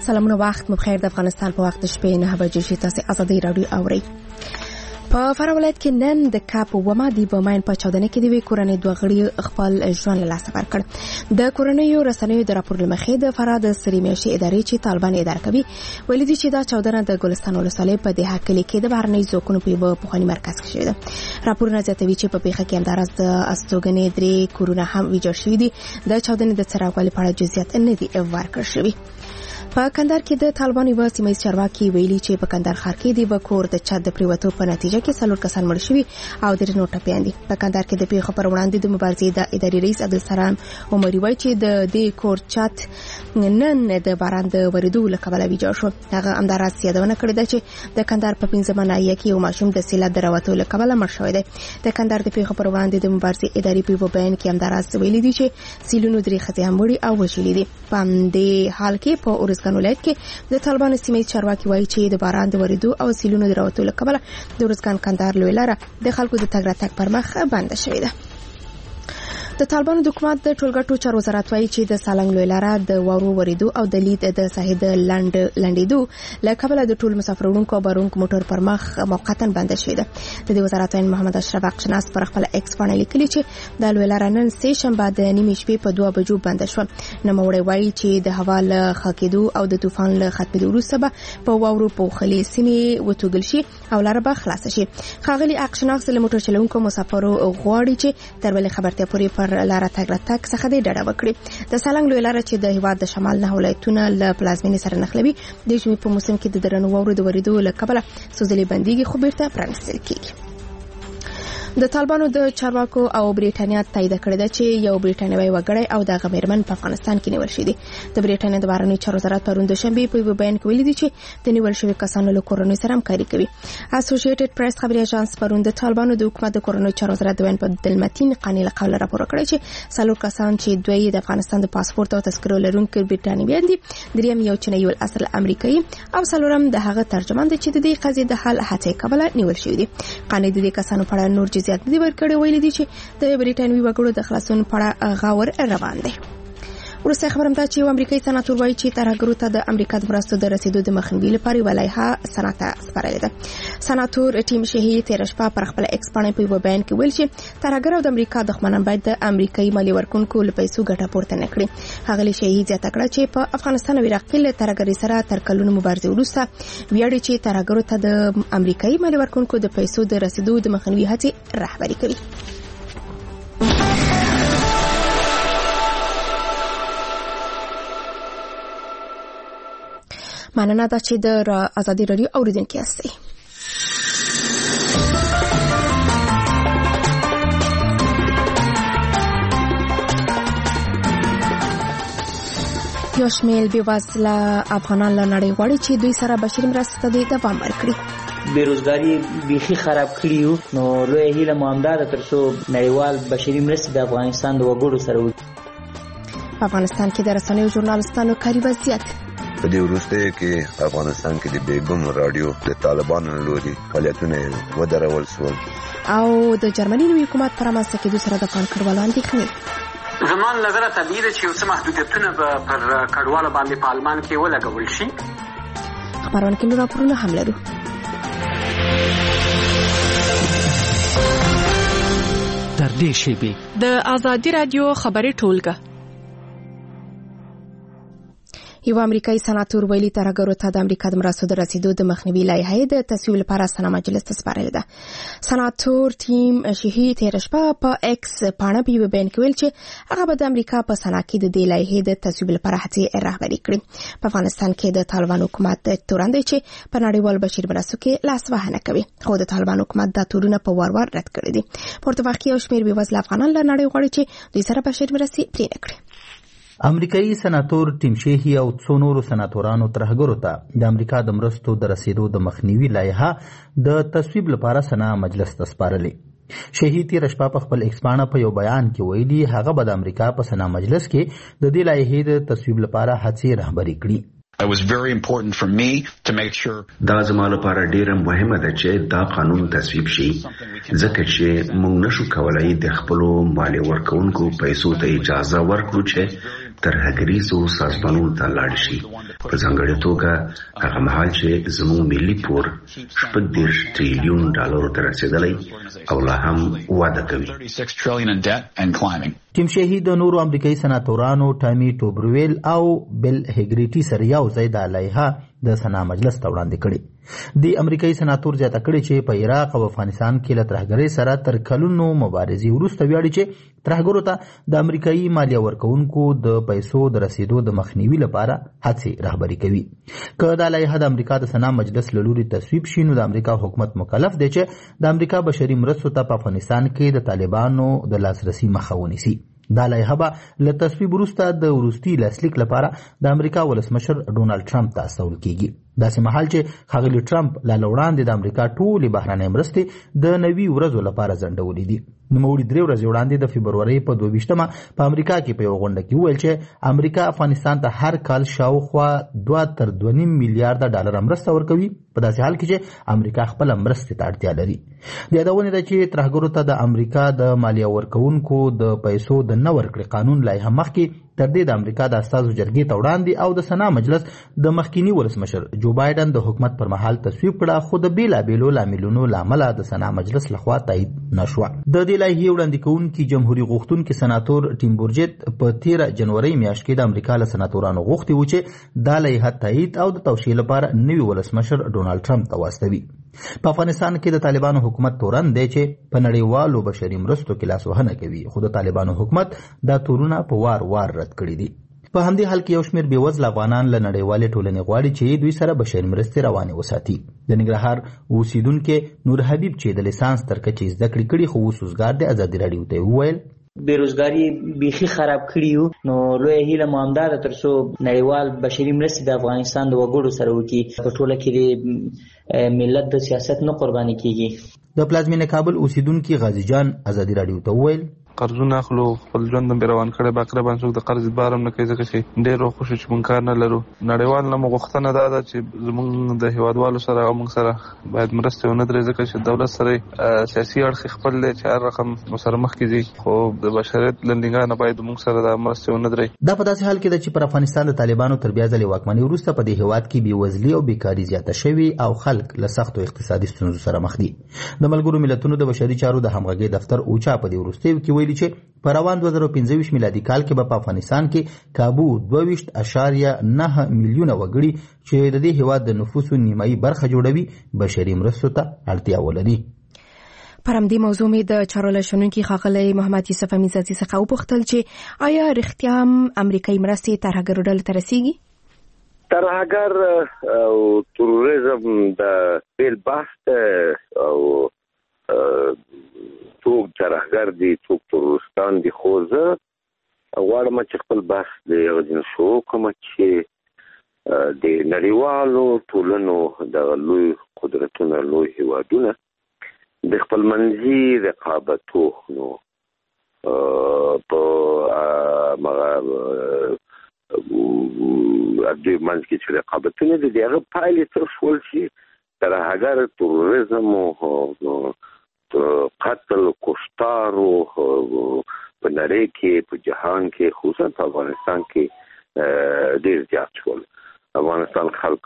سلامونه، وخت مو بخیر. د افغانستان په وخت شپې 9 بجې شي. تاسو ازادي رادیو اورئ. په فراه ولایت کې نن د کاپ ومه دی بماین په چاودنه کې دی کورنۍ دوه غړي خپل ژوند له لاسه ورکړ. د کورنۍ رسنیو د راپور لمخې د فراه د سریمیاشي ادارې چې طالبان اداره کوي ویلي دي چې دا چاودنه د ګلستان ولسوالۍ په دهه کلي کې د بهرنۍ ځواکونو په پخواني مرکز کې شوې ده. راپورونه زیاتوي چې په پیښه کې همداراز د استوګنې 3 کورونه هم ویجاړ شوي دي. د چاودنې د څراغوالي په اړه جزئیات نه دي ورکړل شوي. په کندهار کې د طالبان یو سیمه چارواکي ویلي چې په کندهار ښار کې د کور د چت د پریوتو په نتیجه کې 4 کسان مړ شوي او د نور ټپيان دي. په کندهار کې د پیښو پر وړاندې د مبارزې د اداري رئیس عبدالسلام عمري وایي چې د دې کور چت نن د باران د وریدو له کبله ویجاړ شو. هغه همداراز یادونه کړې ده چې د کندهار په 15 ناحیه کې یو ماشوم د سیلاب درواتو له کبله مړ شوی دی. د کندهار د پیښو پر وړاندې د مبارزې اداري په بیان کې همداراز ویلي دي چې سیلونو 3 ښځې هم وړي او وژلې دي. په دې حال کې په اورزګان ولایت کې د طالبان سیمې چارواکي وایي چې د باران د وریدو او سیلونو درواتو له کبله د اورزګان کندهار لوی لاره د خلکو د تګ راتګ پر مخ بنده شوې ده. د طالبانو د حکومت د ټولګټو چارو وزارت وایي چې د سالنګ لوی لاره د وارو وریدو او د لید د ساحې د لنډېدو له کبله د ټول مسافروړونکو او بارونکو موټر پر مخ موقتا بنده شوې ده. د دې وزارت وایي محمد اشرف اقشناس پر خپل ایکس باندې لیکلي چې د لوی لاره نن سه شنبه د نیمې شپې په 2 بجو بنده شو. نوموړی وایي چې د هوا له خاکېدو او د طوفان له ختمېدو وروسته به په واورو پوښلې سیمې وتوګل شي او لاره به خلاصه شي. ښاغلي اقشناس له موټر چلونکو مسافرو غواړي چې تر بلې خبرتیا پورې پر لاره تګ راتګ څخه د ډډه وکړي. د سالنګ لوی لاره چې د هیواد د شمال نه ولایتونه له پلازمینې سره نښلوي د ژمي په موسم کې د درنو واورو د وریدو له کبله سوزلې بنديږي خو بیرته پرانستل کیږي. د طالبانو د چارواکو او بریټانیا تایید کړی ده چې یو بریټانیوي وګړی او د غمیرمن په افغانستان کې نیول شوی دی. د بریټانیا د بهرنیو چارو وزارت پرون د شنبه په بیان کې ویلي دي چې د نیول شوی کسانو له کورنۍ سره همکاري کوي. اسوسییټډ پریس خبري اژانس پرون د طالبانو د حکومت د کورنیو چارو وزارت د وین په دلمتین قانې له قوله راپور کړی چې 4 کسان چې دوی د افغانستان د پاسپورت او تذکرو لرونکي بریټانیایان دي، دریم یو چینایي ول اصل امریکایي او څلورم د هغه ترجمان دی چې د دې قضیې د حل هڅه کوله نیول شوی دی. قانې د دې کسانو په اړه نور جزئیات دی ورکړی ویل دي چې د بریټانوي وګړو د خلاصون په اړه غور روان دی. ورسته خبرم ده چې امریکایي سناتور وایي چې ترهګرو ته د امریکا د مرستو د رسیدو د مخنیوي لپاره ولایحه سنت سپارلې ده. سناتور ټیم شهید تیر شپه پر خپل ایکس باندې په بیان کې ویل چې ترهګر او د امریکا دښمنان باید د امریکایي مالی ورکونکو له پیسو ګټه پورته نه کړي. هغه شهید زیاته کړه چې په افغانستان او عراق کې له ترهګرۍ سره تر کلونو مبارزې وروسته ویاړي چې ترهګرو ته د امریکایي مالی ورکونکو د پیسو د رسیدو د مخنیوي هڅې رهبري کوي. مننه ده چې د ازادي رادیو اوریدونکي یاستئ. یو شمېر بېوزله افغانان له نړۍ غواړي چې دوی سره بشري مرستې ته دوام ورکړي. بیروزګاری بیخي خراب کړی وو، نو لوی هیله مو همدا ده تر څو نړیوال بشري مرستې د افغانستان د وګړو سره وکړي. په افغانستان کې د رسنیو ژورنالستانو کاري وضعیت په دې وروسته کې افغانستان کې د بیګم رادیو د طالبانو لوري فعالیتونه ودرول شول او د جرمني نوي حکومت پر رامنځته کېدو سره د کانکړوالو اندېښنې. زمان نظر طبیعي ده چې یو څه محدودیتونه به پر کډوالو باندې په آلمان کې ولګول شي. خبرونه کې نور راپورونه هم لرو. تر دې شیبې د ازادي رادیو خبري ټولګه. یو امریکایي سناتور ویلي ترهګرو ته د امریکا د مرستو د رسیدو د مخنیوي لایحه د تصویب لپاره سنا مجلس ته سپارلې ده. سناتور ټیم شهید تیر شپه په ایکس باندې په بیان کې ویل چې هغه به د امریکا په سنا کې د دې لایحه د تصویب لپاره هڅې رهبري کړي. په افغانستان کې د طالبان حکومت تورن دی چې په نړیوال بشري مرستو کې لاس وهنه کوي، خو د طالبان حکومت دا تورونه په وار رد کړي دي. پورته وخت یو شمېر بېوزله افغانان له نړۍ غواړي چې دوی سره بشري مرستې پرې نه کړي. امریکایي سناتور ټیم شهید او څو نورو سناتورانو ترهګرو ته د امریکا د مرستو د رسیدو د مخنیوي لایحه د تصویب لپاره سنا مجلس ته سپارلې. شهید تیر شپه په خپل ایکس باندې په یو بیان کې ویلي هغه به د امریکا په سنا مجلس کې د دې لایحې د تصویب لپاره هڅې رهبري کړي. It was very important for me to make sure دا زما لپاره ډیره مهمه ده چې دا قانون تصویب شي، ځکه چې موږ نشو کولای د خپل مالی ورکونکو پیسو ته اجازه ورکړو چې ترهګریزو سازمانونو ته لاړ شي. په ځانګړې توګه هغه مهال چې زموږ ملي پور $40 تریلیون ته رسېدلی او لا هم وده کوي. ټیم شهی د نورو امریکایي سناتورانو ټامي ټوبرویل او بل هیګریټي سره یو ځای د لایحه د سنا مجلس ته وړاندې کړي. د امریکایي سناتور زیاته کړي چې په عراق او افغانستان کې له ترهګرۍ سره تر کلونو مبارزې وروسته ویاړي چې ترهګرو ته د امریکایي مالیه ورکوونکو د پیسو د رسیدو د مخنیوي لپاره هڅې رهبري کوي. که دا لایحه د امریکا د سنا مجلس له لوري تصویب شي نو د امریکا حکومت مکلف دی چې د امریکا بشري مرستو ته په افغانستان کې د طالبانو د لاسرسي مخه ونیسي. دا لایحه به له تصویب وروسته د وروستي لاسلیک لپاره د امریکا ولسمشر ډونالد ټرمپ ته استول کیږي. داسې مهال چې ښاغلي ټرمپ لا وړاندې د امریکا ټولې بهرنۍ مرستې د 90 ورځو لپاره ځنډولې دي. نوموړي 3 ورځې وړاندې د فبرورۍ په 22مه په امریکا کې په یو غونډه کې وویل چې امریکا افغانستان ته هر کال شاوخوا 2.5 میلیارډ ډالر مرسته ورکوي، په داسې حال کې چې امریکا خپل مرستې ته اړتیا لري. د یادونه ده چې ترهګرو ته د امریکا د مالیه ورکوونکو د پیسو د نه ورکړې قانون لایحه مخکې تر دې د امریکا د استازو جرګې ته وړاندې او د سنا مجلس د مخکینی ولسمشر جو بایدن د حکومت پر مهال تصویب کړه، خو د بیلابیلو لاملونو له امله د سنا مجلس لخوا تایید نشوه. د دې لایحې وړاندې کوونکي جمهوریت غوښتونکي سناتور ټیم بورجت په 13 جنوري میاشت کې د امریکا له سناتورانو غوښتي و چې دا لایحه تایید او د توشیح لپاره نوي ولسمشر ډونالد ټرمپ ته واستوي. په افغانستان کې د طالبانو حکومت تورن دی چې په نړیوالو بشري مرستو کې لاسوهنه کوي، خو د طالبانو حکومت دا تورونه په وار رد کړي دي. په همدې حال کې یو شمېر بېوزله افغانان له نړیوالې ټولنې غواړي چې دوی سره بشري مرستې روانې وساتي. د ننګرهار اوسیدونکي نور حبیب چې د لیسانس تر کچې زده کړې کړي خو اوس وزګار دی، ازادي راډیو ته وویل بیروزګاری بیخي خراب کړی نو لوی هیله مو همدا ده تر څو نړیوال بشري مرستې د افغانستان د وګړو سره وکړي، په ټوله کې د ملت د سیاست نه قرباني کیږي. د پلازمینې کابل اوسیدونکي غازی جان ازادي راډیو ته وویل قرضونه اخلو، خپل ژوند هم روان کړی، باقره باندې څوک د قرض بار هم نه کوي ځکه چې ډېر خوشو چې مونږ کار نه لرو. نړیوال نه مو غوښتنه دا ده چې زمونږ د هیوادوالو سره او مونږ سره باید مرستې ونه درې ځکه چې دولت سره سیاسي اړخ خپل دی چې هر رقم سره مخکې ځي، خو د بشریت له نګاه نه باید مونږ سره د مرستې ونه درې. دا په داسې حال کې ده چې پر افغانستان د طالبانو تر بیا ځلې واکمنۍ وروسته په دې هیواد کې بېوزلي او بیکاري زیاته شوې او خلک له سختو اقتصادي ستونزو سره مخ دي. د ملګرو ملتونو د بشري چارو د همغږۍ دفتر اوچا په دې وروستیو کې ویلي چې په روان 2025 میلادي کال کې به په افغانستان کې کابو 22.9 میلیونه وګړي چې د دې هیواد د نفوسو نیمایي برخه جوړوي بشري مرستو ته اړتیا ولري. پر همدې موضوع مې د چارو له شنونکي ښاغلی محمد یوسف امیرزادي څخه وپوښتل چې آیا رښتیا هم امریکایي مرستې ترهګرو ډلو ته رسیږي؟ ترهګر او تروریزم د بیل بحث او څوک ترهګر دي څوک تروریستان دي، خو زه غواړم چې خپل بحث د یو ځین شروع کړم چې د نړیوالو ټولنو د لوی قدرتونو لوی هیوادونه د خپلمنځي رقابتو نو په دوی منځ کې چې رقابتونه دي د هغه پایلې څه شول چې ترهګر تروریزم او قتل کشتار په نړۍ کې په جهان کې خصوصا په افغانستان کې ډېر زیات شول. افغانستان خلک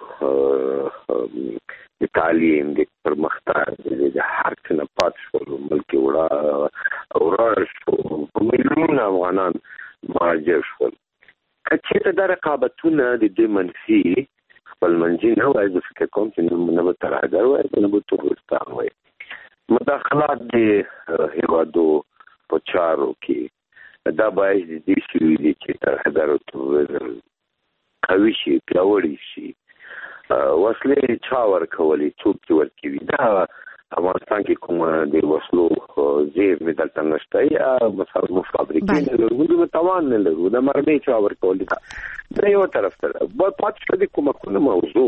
د تعلیم د پرمختګ د هر څه نه پاتې شول، ملک وړاندې شو، میلیونونه افغانان مهاجر شول. که چېرته دا رقابتونه د دوی منفي خپلمنځي نه وای، زه فکر کوم چې نه به ترهګر وای نه به تروریستان وای. مداخلات د هیوادو په چارو کې دا باعث دي چې ترهګر او تروریزم قوي شي، پیاوړي شي. وسلې چا ورکولې، څوک چې ورکوي؟ دا افغانستان کې کوم د وسلو زیرمې دلته نشته، یا مثلا موږ فابریکې نه لرو، موږ توان نه لرو، د مرمۍ چا ورکولې. دا یو طرف سره پاتې شو د کومکونو موضوع.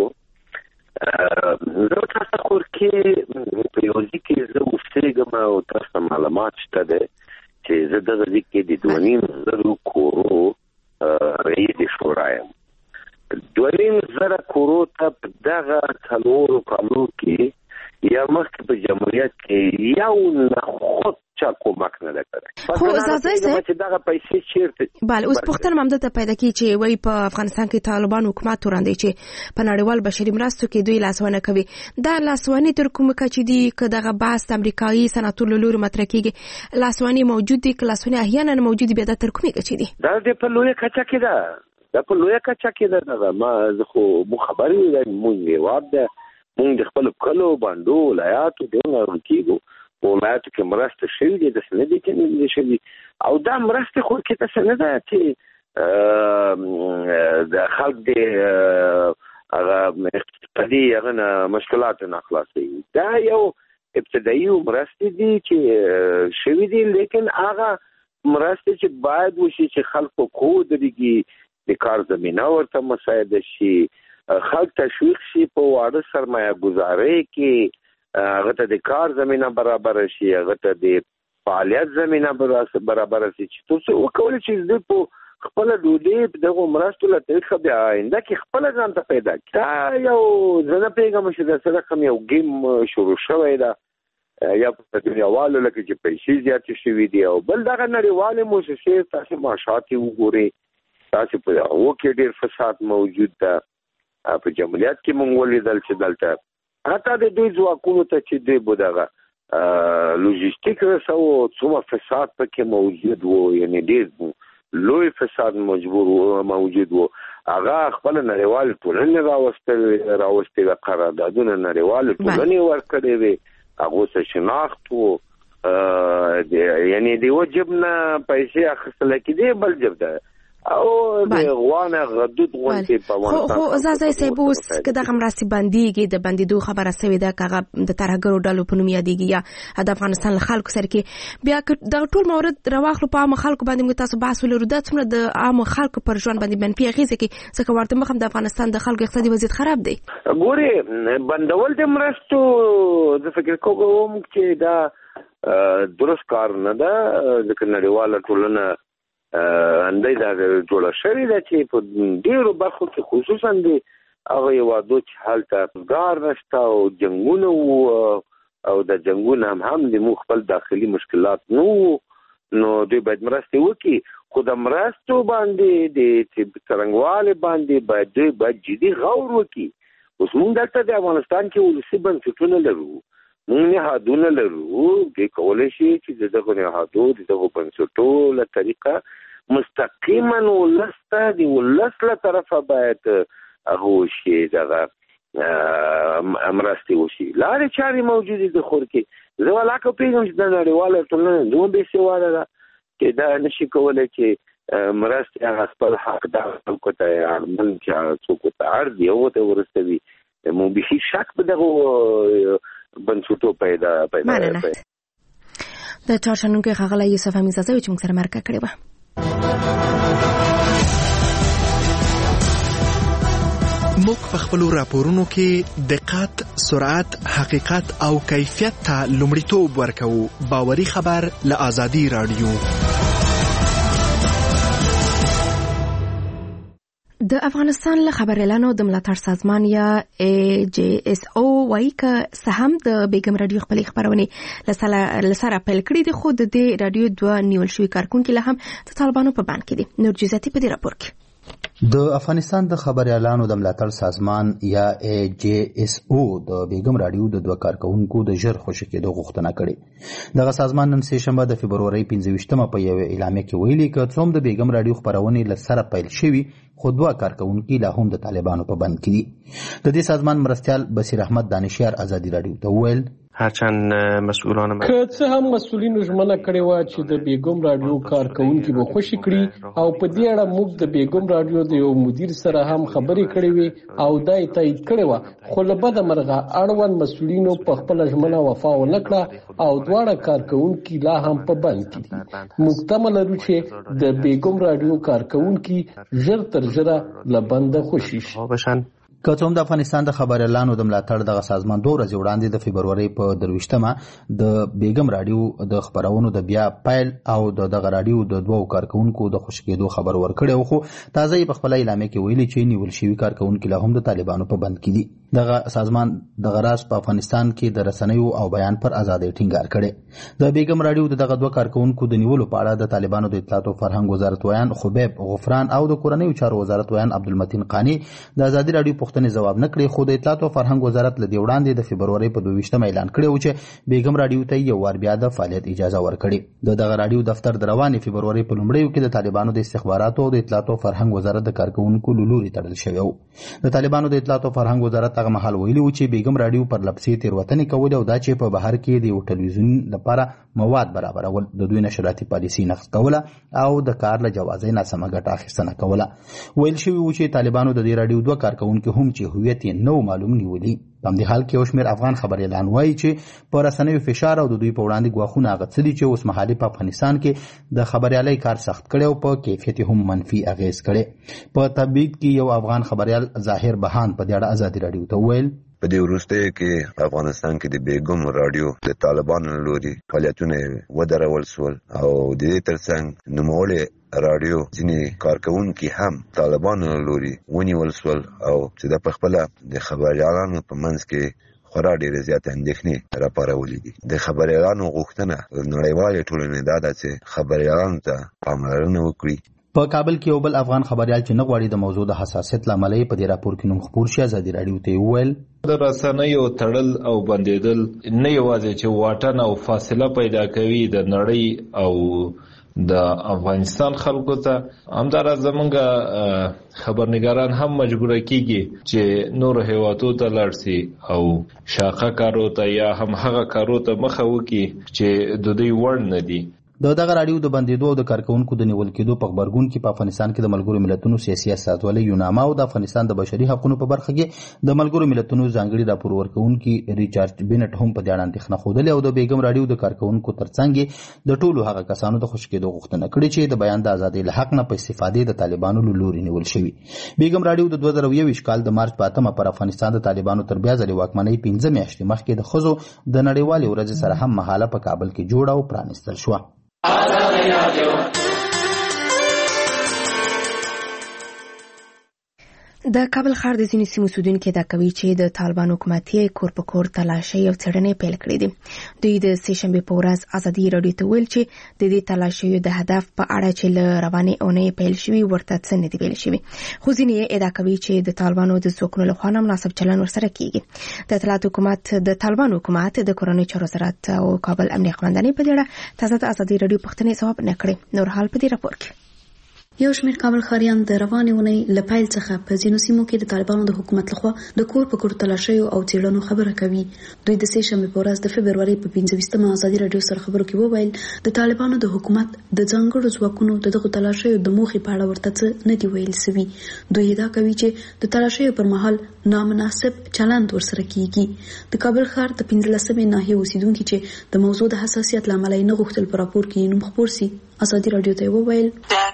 زه تاسو خور کې په یو ځای کې زه اوسېږم او تاسو معلومات شته ده چې زه دغه ځای کې د 2,500 کورو رئیس شورا یم. 2,500 کورو ته په دغه 4 کالو کې یا مخکې په جمهوریت کې یو نخود چا چا کومک نه کړی. خو زازای صاحب چې دغه پیسې چیرته بله اوس پوښتنه هم دلته پیدا کیږي چې وایي په افغانستان کې طالبان حکومت وړاندې چې په نړیوال بشري مرستو کې دوی لاسوهنه کوي. دا لاسوهنې تر کومه کچې دي که دغه بحث د امریکایي سناتور له لوري مطرح کیږي لاسوهنې موجود دي که لاسوهنې احیانا موجود دي بیا دا تر کومې کچې دي؟ دا د په لویه کچه کې ده دا په لویه کچه کې ده. ما زه خو مو خبرې وم مونږ هېواد ده مونږ د خپلو کلو بانډو ولایاتو دونه کېږو په ولایاتو کې مرسته شوي دي داسې نه دي چې نه دي شوي او دا مرستې خو کې داسې نه ده چې د خلک د هغه اقتصادي هغه نه مشکلاتو نه خلاصوي. دا یو ابتدایي مرستې دي چې شوي دي لیکن هغه مرستې چې باید وشي چې خلکو کو درېږي د کار زمینه ورته مساعده شي خلک تشویق شي په واړه سرمایه ګزارۍ کې هغه ته د کار زمینه برابر شي هغه ته د فعالیت زمینه برابر شي چې تاسو وکولای شئ د په خپل ډوډۍ دغه مرستو له طریقه بیا آینده کې خپل ځان ته پیدا کړئ. یو زنه پیغام چې د سره کوم یو گیم شروع شوی دا یا په دنیاوالو لکه چې پیسې زیاتې شوي دي او بل دغه نړیوالې موسسې تاسو معاشات وګورئ تاسو په هغو کې ډېر فساد موجود ده. په جمهوریت کې مونږ ولیدل چې دلته حتی د دوی ځواکونو ته چې دوی به دغه لوجستیک رسو څومره فساد پکې موجود و یعنی ډېر لوی فساد موجود و هغه خپل نړیوال ټولنې راوستي د قراردادونه نړیوال ټولنې ورکړې وي هغه څه شناخت و یعنی د وجب نه پیسې اخیستل کېدې بل جب ده او د غوانه غدود غونډې په افغانستان خو زازای صاحب اوس که دغه مرستې بندېږي د بندېدو خبره سوې ده که هغه د ترهګرو ډلو په نوم یادېږي یا د افغانستان له خلکو سره کې بیا که دغه ټول مورد راواخلو په عامو خلکو باندې موږ تاسو بحث ولرو دا څومره د عامو خلکو پر ژوند باندې منفي اغېزه کوي ځکه ورته مخ هم د افغانستان د خلکو اقتصادي وضعیت خراب دی. ګورې بندول د مرستو زه فکر کوم چې دا درست کار نه ده ځکه نړیواله ټولنه اندای دا جوړه شوې ده چې په ډېرو برخو کې خصوصا د هغه هېوادو چې هلته روزګار نشته او جنګونه وو او د جنګونه هم د موږ خپل داخلي مشکلات نه وو نو دوی باید مرستې وکړي خو د مرستو باندې د څرنګوالي باندې باید دوی باید جدي غور وکړي. اوس موږ دلته د افغانستان کې ولسي بنسټونه لرو موږ نهادونه لرو دوی کولی شي چې د دغو نهادو د دغو بنسټو له طریقه مستقیما ولس ته د ولس له طرفه باید هغه وشي دغه مرستې وشي. لارې چارې موجودې دي خو کې زه ولاکه پوهېږم چې د نړیواله ټولنه دومره بېسواده ده چې دا نشي کولی چې مرستې هغه خپل حقدار خلکو ته اړمن چې څوک ورته اړ دي هغو ته ورسوي. مونږ بیخي شک په دغو بنسټو پیدا د چهارشنبې ښاغلی یوسف امین زازوی چې موږ سره مرکه کړې وه. موږ په خپلو راپورونو کې دقت، سرعت، حقیقت او کیفیت ته لومړیتوب ورکوو. باوري خبر له آزادي رادیو. د افغانستان له خبريالانو د ملاتړ سازمان یا AJSO وایي که څه هم د بیګم رادیو خپلې خبرونې لسره پیل کړي دي خو د دې رادیو دوه نیول شوي کارکونکي لا هم د طالبانو په بند کې دي. نور جزئیات په دې راپور کې. د افغانستان د خبريالانو د ملاتړ سازمان یا AJSO د بیګم رادیو د دوه کارکونکو د ژر خوشي کېدو غوښتنه کړې. دغه سازمان نن سه شنبه د فبرورۍ 25مه په یو اعلامیه کې ویلي چې څوم د بیګم رادیو خبرونه لسره پیل شوي خو دوه کارکونکي لا هم د طالبانو په بند کې دي. د دې سازمان مرستیال بصیر احمد دانشیار آزادي رادیو ته وویل هرچند مسئولان که څه هم مسؤلینو ژمنه کړې وه چې د بیګم رادیو کارکونکي به خوشي کړي او په دې اړه موږ د بیګم رادیو د یو مدیر سره هم خبرې کړې وې او دا یې تایید کړې وه خو له بده مرغه اړوند مسؤلینو په خپله ژمنه وفا ونه کړه او دواړه کارکونکي لا هم په بند کې دي. موږ تمه لرو چې د بیګم رادیو کارکونکي ژر تر ژره له بنده خوشي شي. که څوم د افغانستان د خبريالانو د ملاتړ دغه سازمان 2 ورځې وړاندې د فبروري په 23مه د بیګم رادیو د خبرونو د بیا پایل او دغه رادیو د دوو کارکونکو د خوشکېدو خبر ورکړی خو تازه په خپل اعلامیه کې ویلي چې نیول شوی کارکونکو له هم د طالبانو په بند کې دي. دغه سازمان دغه راز په افغانستان کې د رسنیو او بیان پر ازادۍ ټینګار کړي. د بیګم رادیو دغه دوه کارکونکو د نیولو په اړه د طالبانو د اطلاعات او فرهنګ وزارت ویان خبیب غفران او د کورنیو چارو وزارت ویان عبدالمتین قانی د ازادي رادیو پوښتنې جواب نه کړي، خو د اطلاعات او فرهنګ وزارت له وړاندې د فبروري په 22مه اعلان کړی و چې بیګم رادیو ته یو وار بیا د فعالیت اجازه ورکړي. دغه رادیو دفتر د روانې فبروري په لومړیو کې د طالبانو د استخباراتو او د اطلاعات او فرهنګ وزارت د کارکونکو لوري تړل شوی و. د طالبانو د اطلاعات او فرهنګ وزارت هغه مهال ویلي و چې بیګم رادیو پر لپسې تیروتنې کولې او دا چې په بهر کې د یو ټلویزیون لپاره مواد برابرول، د دوی نشراتي پالیسي نقض کوله او د کار له جوازۍ ناسمه ګټه اخیستنه کوله. ویل شوي و چې طالبانو د دې رادیو دوه کارکونکو هم چې هویت یې نو معلوم نیولي. په همدې حال کې یو شمېر افغان خبريالان وایي چې په رسنیو فشار او د دوی په وړاندې ګواښونه هغه څه دي چې اوس مهالي په افغانستان کې د خبريالۍ کار سخت کړی او په کیفیت هم منفي اغیز کړي. په تبعید کې یو افغان خبريال ظاهر بهان په دې اړه ازادي رادیو ته ویل په دې وروستیو کې افغانستان کې د بیګم رادیو د طالبانو لوري فعالیتونه ودرول شول او د دې ترڅنګ نوموړي رادیو ځینې کارکونکي هم طالبانو لوري ونیول شول او چې د خپل د خبريالانو په منځ کې خورا ډېرې زیاتې اندېښنې راپارولې دي. د خبريالانو غوښتنه نړیوالې ټولنې دا ده چې خبريالانو ته پاملرنه وکړي. په کابل کې یو بل افغان خبريال چې نه غواړي د موضوع د حساسیت لامل په دې راپور کې نوم خپور شي ازادي رادیو ته ویل د رسنیو تړل او بندیدل نه یوازې چې واټن او فاصله پیدا کوي د نړۍ او د افغانستان خلکو ته، همدارس زمونږ خبرنګاران هم مجبوره کیږي چې نور هیوادو ته لاړ شي او شاقه کارو ته یا هم هغه کارو ته مخه وکړي چې د دوی وړ نه دي. دغه رادیو د بندیدو او د کارکونکو د نیول کېدو په خبرګون کې په افغانستان کې د ملګرو ملتونو سیاسي استازولۍ یوناما او د افغانستان د بشري حقوقو په برخه کې د ملګرو ملتونو ځانګړي راپور ورکوونکي ریچارډ بینټ هم په دې اړه اندېښنه ښودلې او د بیګم رادیو د کارکونکو ترڅنګ د ټولو هغه کسانو د خوشکېدو غوښتنه کړې چې د بیان د ازادۍ له حق نه په استفادې د طالبانو له لوري نیول شوي. بیګم رادیو د 2021 کال د مارچ په 8مه پر افغانستان د طالبانو تر بیا ځلې واکمنۍ 15 میاشتې مخکې د ښځو د نړیوالې ورځې سره هم مهاله په کابل کې جوړه او پرانیستل شوه. د کابل ښار د ځینو سیمو اوسیدونکي دا کوي چې د طالبان حکومت یې کور په کور تلاشۍ او څېړنې پیل کړې دي. دوی د سهشنبې په ورځ ازادي رادیو ته ویل چې د دې تلاشیو د هدف په اړه چې له روانې اونۍ پیل شوي ورته څه نه دي ویل شوي، خو ځینې یې ادعا کوي چې د طالبانو د ځواکونو لخوا نه مناسب چلند ورسره کیږي. د اطلاعات حکومت د طالبان حکومت د کورنیو چارو وزارت او کابل امنیه قومندانۍ په دې اړه تازه د ازادي رادیو پوښتنې ځواب نه کړې. نور حال په دې راپور کې یو شمېر کابل ښاریان د روانې اونۍ له پیل څخه په ځینو سیمو کې د طالبانو د حکومت لخوا د کور په کور تلاشیو او څېړنو خبره کوي. دوی د سهشنبې په ورځ د فبروري په 25مه ازادي رادیو سره خبرو کې وویل د طالبانو د حکومت د ځانګړو ځواکونو دغه تلاشیو د موخې په اړه ورته څه نه دی ویل سوي. دوی ادعا کوي چې د تلاشیو پر مهال نامناسب چلند ورسره کیږي. د کابل ښار د 15مې ناحیې اوسیدونکي چې د موضوع د حساسیت له امله نه غوښتل په راپور کې نوم خپور سي ازادي رادیو ته وویل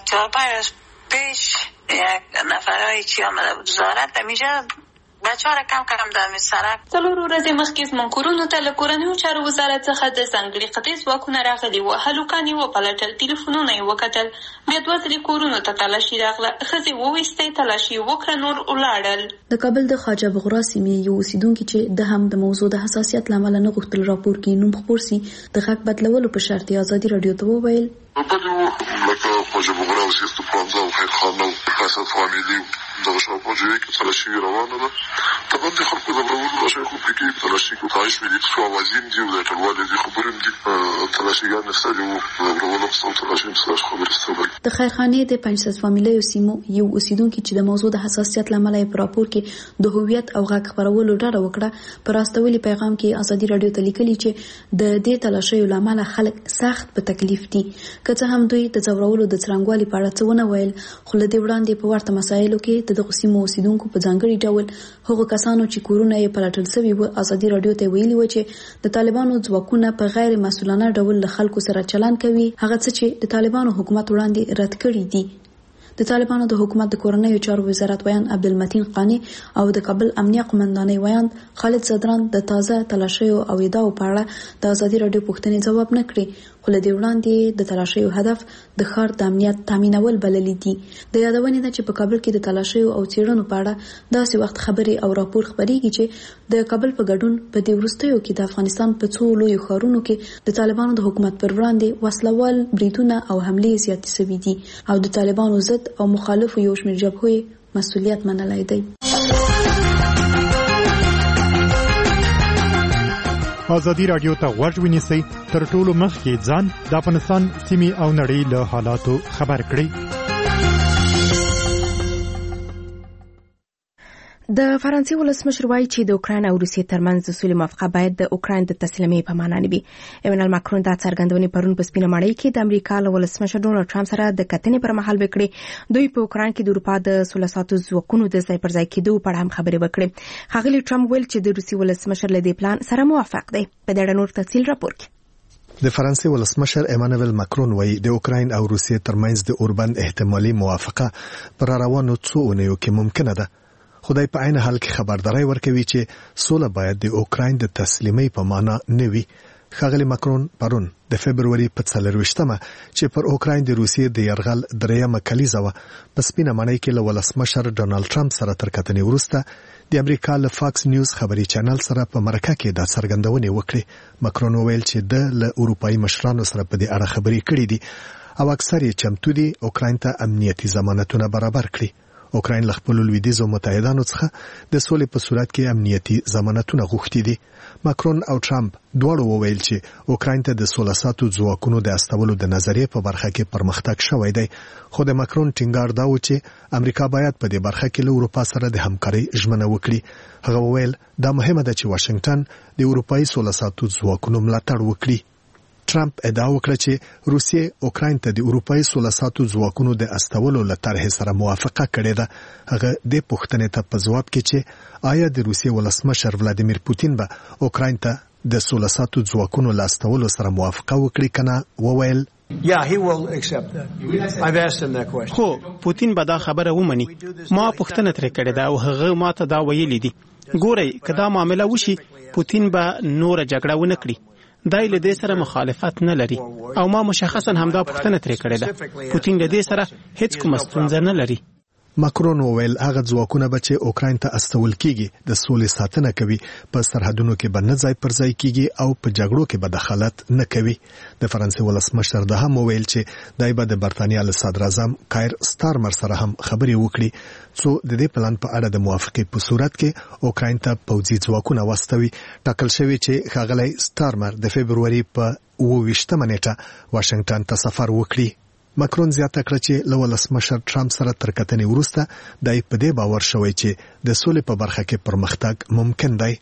پیش یک نفرایی چې آمده بود وزارت همیشه بچه ها را کم د سرک 4 ورځې مخکې زموږ کورونو ته له کورنیو چارو وزارت څخه د ځانګړي قطعې ځواکونه راغلي وو. هلوکان یې وپلټل، ټلیفونونه یې وکتل، بیا 2 ځلې کورونو ته تلاشي راغله، ښځې وویستې، تلاشي وکړه، نور ولاړل. د کابل د خواجه بغرا سیمې یو اوسیدونکي چې د هم د موضوع د حساسیت له امله نه غوښتل راپور کې نوم خپور سي د غږ بدلولو په شرط ازادي رادیو ته وویل لکه خواجه بغرا او سیستو پرانزا او خیرخانه او حسد فامیلی دغه شاوخوا جوړې کې تلاشي روانه ده. طبعا د خلکو د برولو لاشۍ خو پکې تلاشي کو تعایش مې دي څو اوازین دي او د ټولوالې دي خبرې دي تلاشيګان نستلي وو د برولو څو تلاشي مساج خبرې ستوبل. د خیرخانه د 500 فامیلی سیمو یو اوسیدونکي چې د موضوع د حساسیت لامل یې په راپور کې د هویت او غږ خبرولو ډاډه وکړه پر راستولي پیغام کې ازادي رادیو ته لیکلي چې د دې تلاشیو لامل خلک سخت په تکلیف دي. که څه هم دوی د ځورولو د څرنګوالي په اړه څه ونه ویل، خو له دې وړاندې په ورته مسایلو کې د دغو سیمو اوسیدونکو په ځانګړي ډول هغو کسانو چې کورونه یې پلټل سوي وو ازادي رادیو ته ویلي و چې د طالبانو ځواکونه په غیر مسؤلانه ډول له خلکو سره چلند کوي، هغه څه چې د طالبانو حکومت وړاندې رد کړي دي. د طالبانو د حکومت د کورنیو چارو وزارت ویان عبدالمتین قانی او د کابل امنیه قومندانۍ ویان خالد زدران د تازه تلاشیو او ادعاو په اړه د ازادي راډیو پوښتنې ځواب نه کړي، خو له دې وړاندې د تلاشیو هدف د ښار د امنیت تامینول بللي دي. د یادونې ده چې په کابل کې د تلاشیو او څېړنو په اړه داسې وخت خبرې او راپور خپرېږي چې د کابل په ګډون په دې وروستیو کې د افغانستان په څو لویو ښارونو کې د طالبانو د حکومت پر وړاندې وسلوال بریدونه او حملې زیاتې شوي دي او د طالبانو ضد او مخالفو یو شمېر جبهو مسؤلیت منلی دی. ازادي راډیو ته غوږ ونیسئ، تر ټولو مخکې ځان د افغانستان سیمې او نړۍ له حالاتو خبر کړئ. د فرانسې ولسمشر وایي چې د اوکراین او روسیې ترمنځ د سولې موافقه باید د اوکراین د تسلیمۍ په معنا نه وي. ایمانوئل ماکرون دا څرګندونې پرون په سپینه ماڼۍ کې د امریکا له ولسمشر ډونالډ ټرمپ سره د کتنې پر مهال وکړې. دوی په اوکراین کې د اروپا د 16 ساعتو ځواکونو د ځای پر ځای کېدو په اړه هم خبرې وکړې. ښاغلي ټرمپ ویل چې د روسیې ولسمشر له دې پلان سره موافق دی. په دې اړه نور تفصیل راپور کې د فرانسې ولسمشر ایمانوئل ماکرون وایي د اوکراین او روسیې ترمنځ د اوربند احتمالي موافقه پر روانو څو اونیو کې ممکنه ده. خدای په عین حال کې خبرداري ورکوي چې سوله باید د اوکراین د تسلیمۍ په معنا نه وي. ښاغلي ماکرون پرون د فبرवरी په 24مه چې پر اوکراین د روسیې د یرغل دریمه کلیزه و په سپینه ماڼۍ کې له ولسمشر ډونالډ ټرمپ سره تر کتنې وروسته د امریکا له فاکس نیوز خبري چینل سره په مرکه کې دا څرګندونې وکړې. ماکرون وویل چې د له اروپאי مشرانو سره په دې اړه خبرې کړې دي او اکثر یې چمتو دي اوکراین ته امنیتي ضمانتونه برابر کړي. اوکراین له خپل لویدیځو متحدانو څخه د سولې په صورت کې امنیتي ضمانتونه غوښتي دي. ماکرون او ټرمپ دواړو وویل چې اوکراین ته د 16 ساعتو ځواکونو د استولو د نظریې په برخه کې پرمختګ شوی دی، خو د ماکرون ټینګار دا و چې امریکا باید په دې برخه کې له اروپا سره د همکارۍ ژمنه وکړي. هغه وویل دا مهمه ده چې واشنگټن د اروپאי 16 ساعتو ځواکونو ملاتړ وکړي. ټرمپ ادعا وکړه چې روسیې اوکراین ته د اروپאי 16 ساعتو ځواکونو د استولو له طرحې سره موافقه کړې ده. هغه د پوښتنې ته په ځواب کې چې آیا د روسیې ولسمشر ولادیمیر پوتین به اوکراین ته د 16 ساعتو ځواکونو له استولو سره موافقه وکړي کنه، وویل خو پوتین به دا خبره ومني. ما پوښتنه ترې کړې ده او هغه ما ته دا ویلي دي. ګورئ که دا معامله وشي پوتین به نور جګړه ونه کړي. دای له دې سره مخالفت نه لري او ما مشخصا همدا پوښتنه ترې کړې ده. پوتین له دې سره هیڅ کومه ستونزه نه لري. ماکرون وویل هغه ځواکونه به چې اوکراین ته استول کیږي د سولې ساتنه کوي، په سرحدونو کې به نه ځای پر ځای کیږي او په جګړو کې به دخالت نه کوي. د فرانسې ولسمشر دا هم وویل چې دای به د برتانیا له صدر اعظم کایر سټارمر سره هم خبرې وکړي څو د دې پلان په اړه د موافقې په صورت کې اوکراین ته پوځي ځواکونه واستوي. ټاکل شوی چې ښاغلی سټارمر د فبرवरी په 28مه نیټه واشنگټن ته سفر وکړي. ماکرون زیاته کړه چې له ولسمشر ټرمپ سره تر کتنې وروسته دای په دې باور شوی چې د سولې په برخه کې پرمختګ ممکن دی.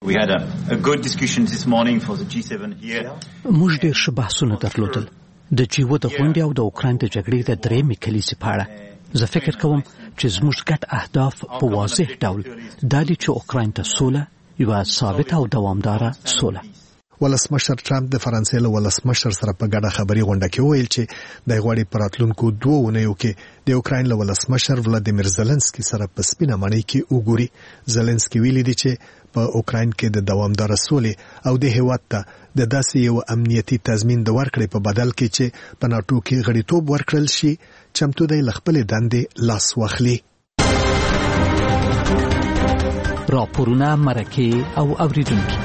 موږ ډېر ښه بحثونه درلودل د G7 د غونډې او د اوکراین د جګړې د درېمې کلیزې په اړه. زه فکر کوم چې زموږ ګډ اهداف په واضح ډول دا دي چې اوکراین ته سوله، یوه ثابته او دوامداره سوله. ولسمشر ټرمپ د فرانسې له ولسمشر سره په ګډه خبري غونډه کې وویل چې د غوړي پراتلونکو 2 اونیو کې د اوکراین له ولسمشر ولادیمیر زيلنسکي سره په سپینه ماڼۍ کې وګوري. زيلنسکي ویلي دی چې په اوکراین کې د دوامدار سولې او د هیواد ته د داسې یو امنیتي تضمین د ورکړې په بدل کې چې په ناتو کې غړیتوب ورکړل شي چمتو دی خپل دندې لاس واخلي. راپورونه مرکه او اوریدونکو.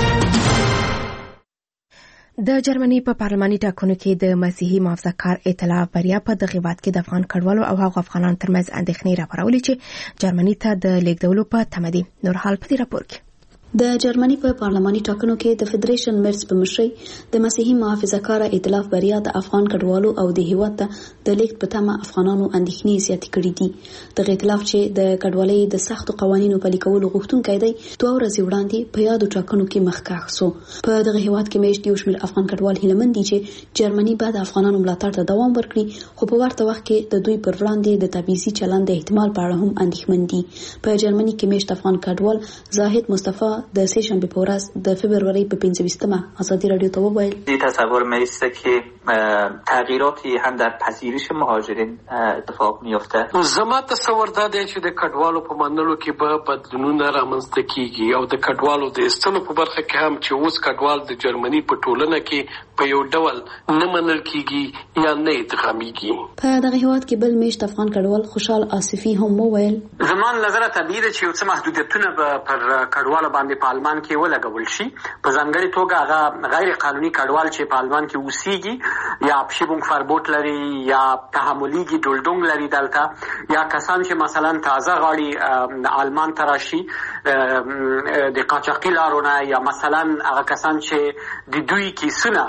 د جرمني په پارلماني ټاکنو کې د مسیحي محافظه‌کار ائتلاف بریا په دغه هیواد کې د افغان کډوالو او هغو افغانانو ترمنځ اندېښنې راپارولې چې جرمني ته د لیږدولو په تمه دي. نور حال په دې راپور کې د جرمني په پارلماني ټاکنو کې د فدریشن مرز په مشرۍ د مسیحي محافظه‌کار ائتلاف بریا د افغان کډوالو او د هیواد ته د لیږد په تمه افغانانو اندېښنې زیاتې کړې دي. د ائتلاف چې د کډوالۍ د سختو قوانینو پلي کولو غوښتونکی دی 2 ورځې وړاندې په یادو ټاکنو کې مخکښ شو. په دغه هیواد کې مېشت یو شمېر افغان کډوال هیلهمند دي چې جرمني بعد افغانانو ملاتړ ته دوام ورکړي، خو په ورته وخت کې د دوی پر وړاندې د تبعیضي چلند د احتمال په اړه هم اندېښمن دي. په جرمني کې مېشت افغان کډوال زاهد مصطفی د سه شنبه په ورځ د فبرवरी په 25مه ازادي رادیو ته وویل تصور میسته که تغییراتی هم در پذیرش مهاجرین اتفاق میفته. زما تصور دا دی چې د کډوالو په منلو کې به بدلونونه رامنځته کیږي او د کډوالو د استلو په برخه کې هم چې اوس کډوال د جرمني په ټولنه کې په یو ډول نه منل کیږي یا نه ادغامیږي. په دغه هیواد کې بل میشت افغان کډوال خوشحال آصفي هم وویل زمان نظر طبیعي ده چې یو څه محدودیتونه پر کډوالو باندې په آلمان کې ولګول شي. په ځانګړي توګه هغه غیر قانوني کډوال چې په آلمان کې اوسېږي یا پشیبونګ فربوت لري یا تحملیږي ډولډونګ لري دلته یا کسان چې مثلا تازه غاړي آلمان ته راشي د قاچاقي لارونه یا مثلا هغه کسان چې د دوی کیسونه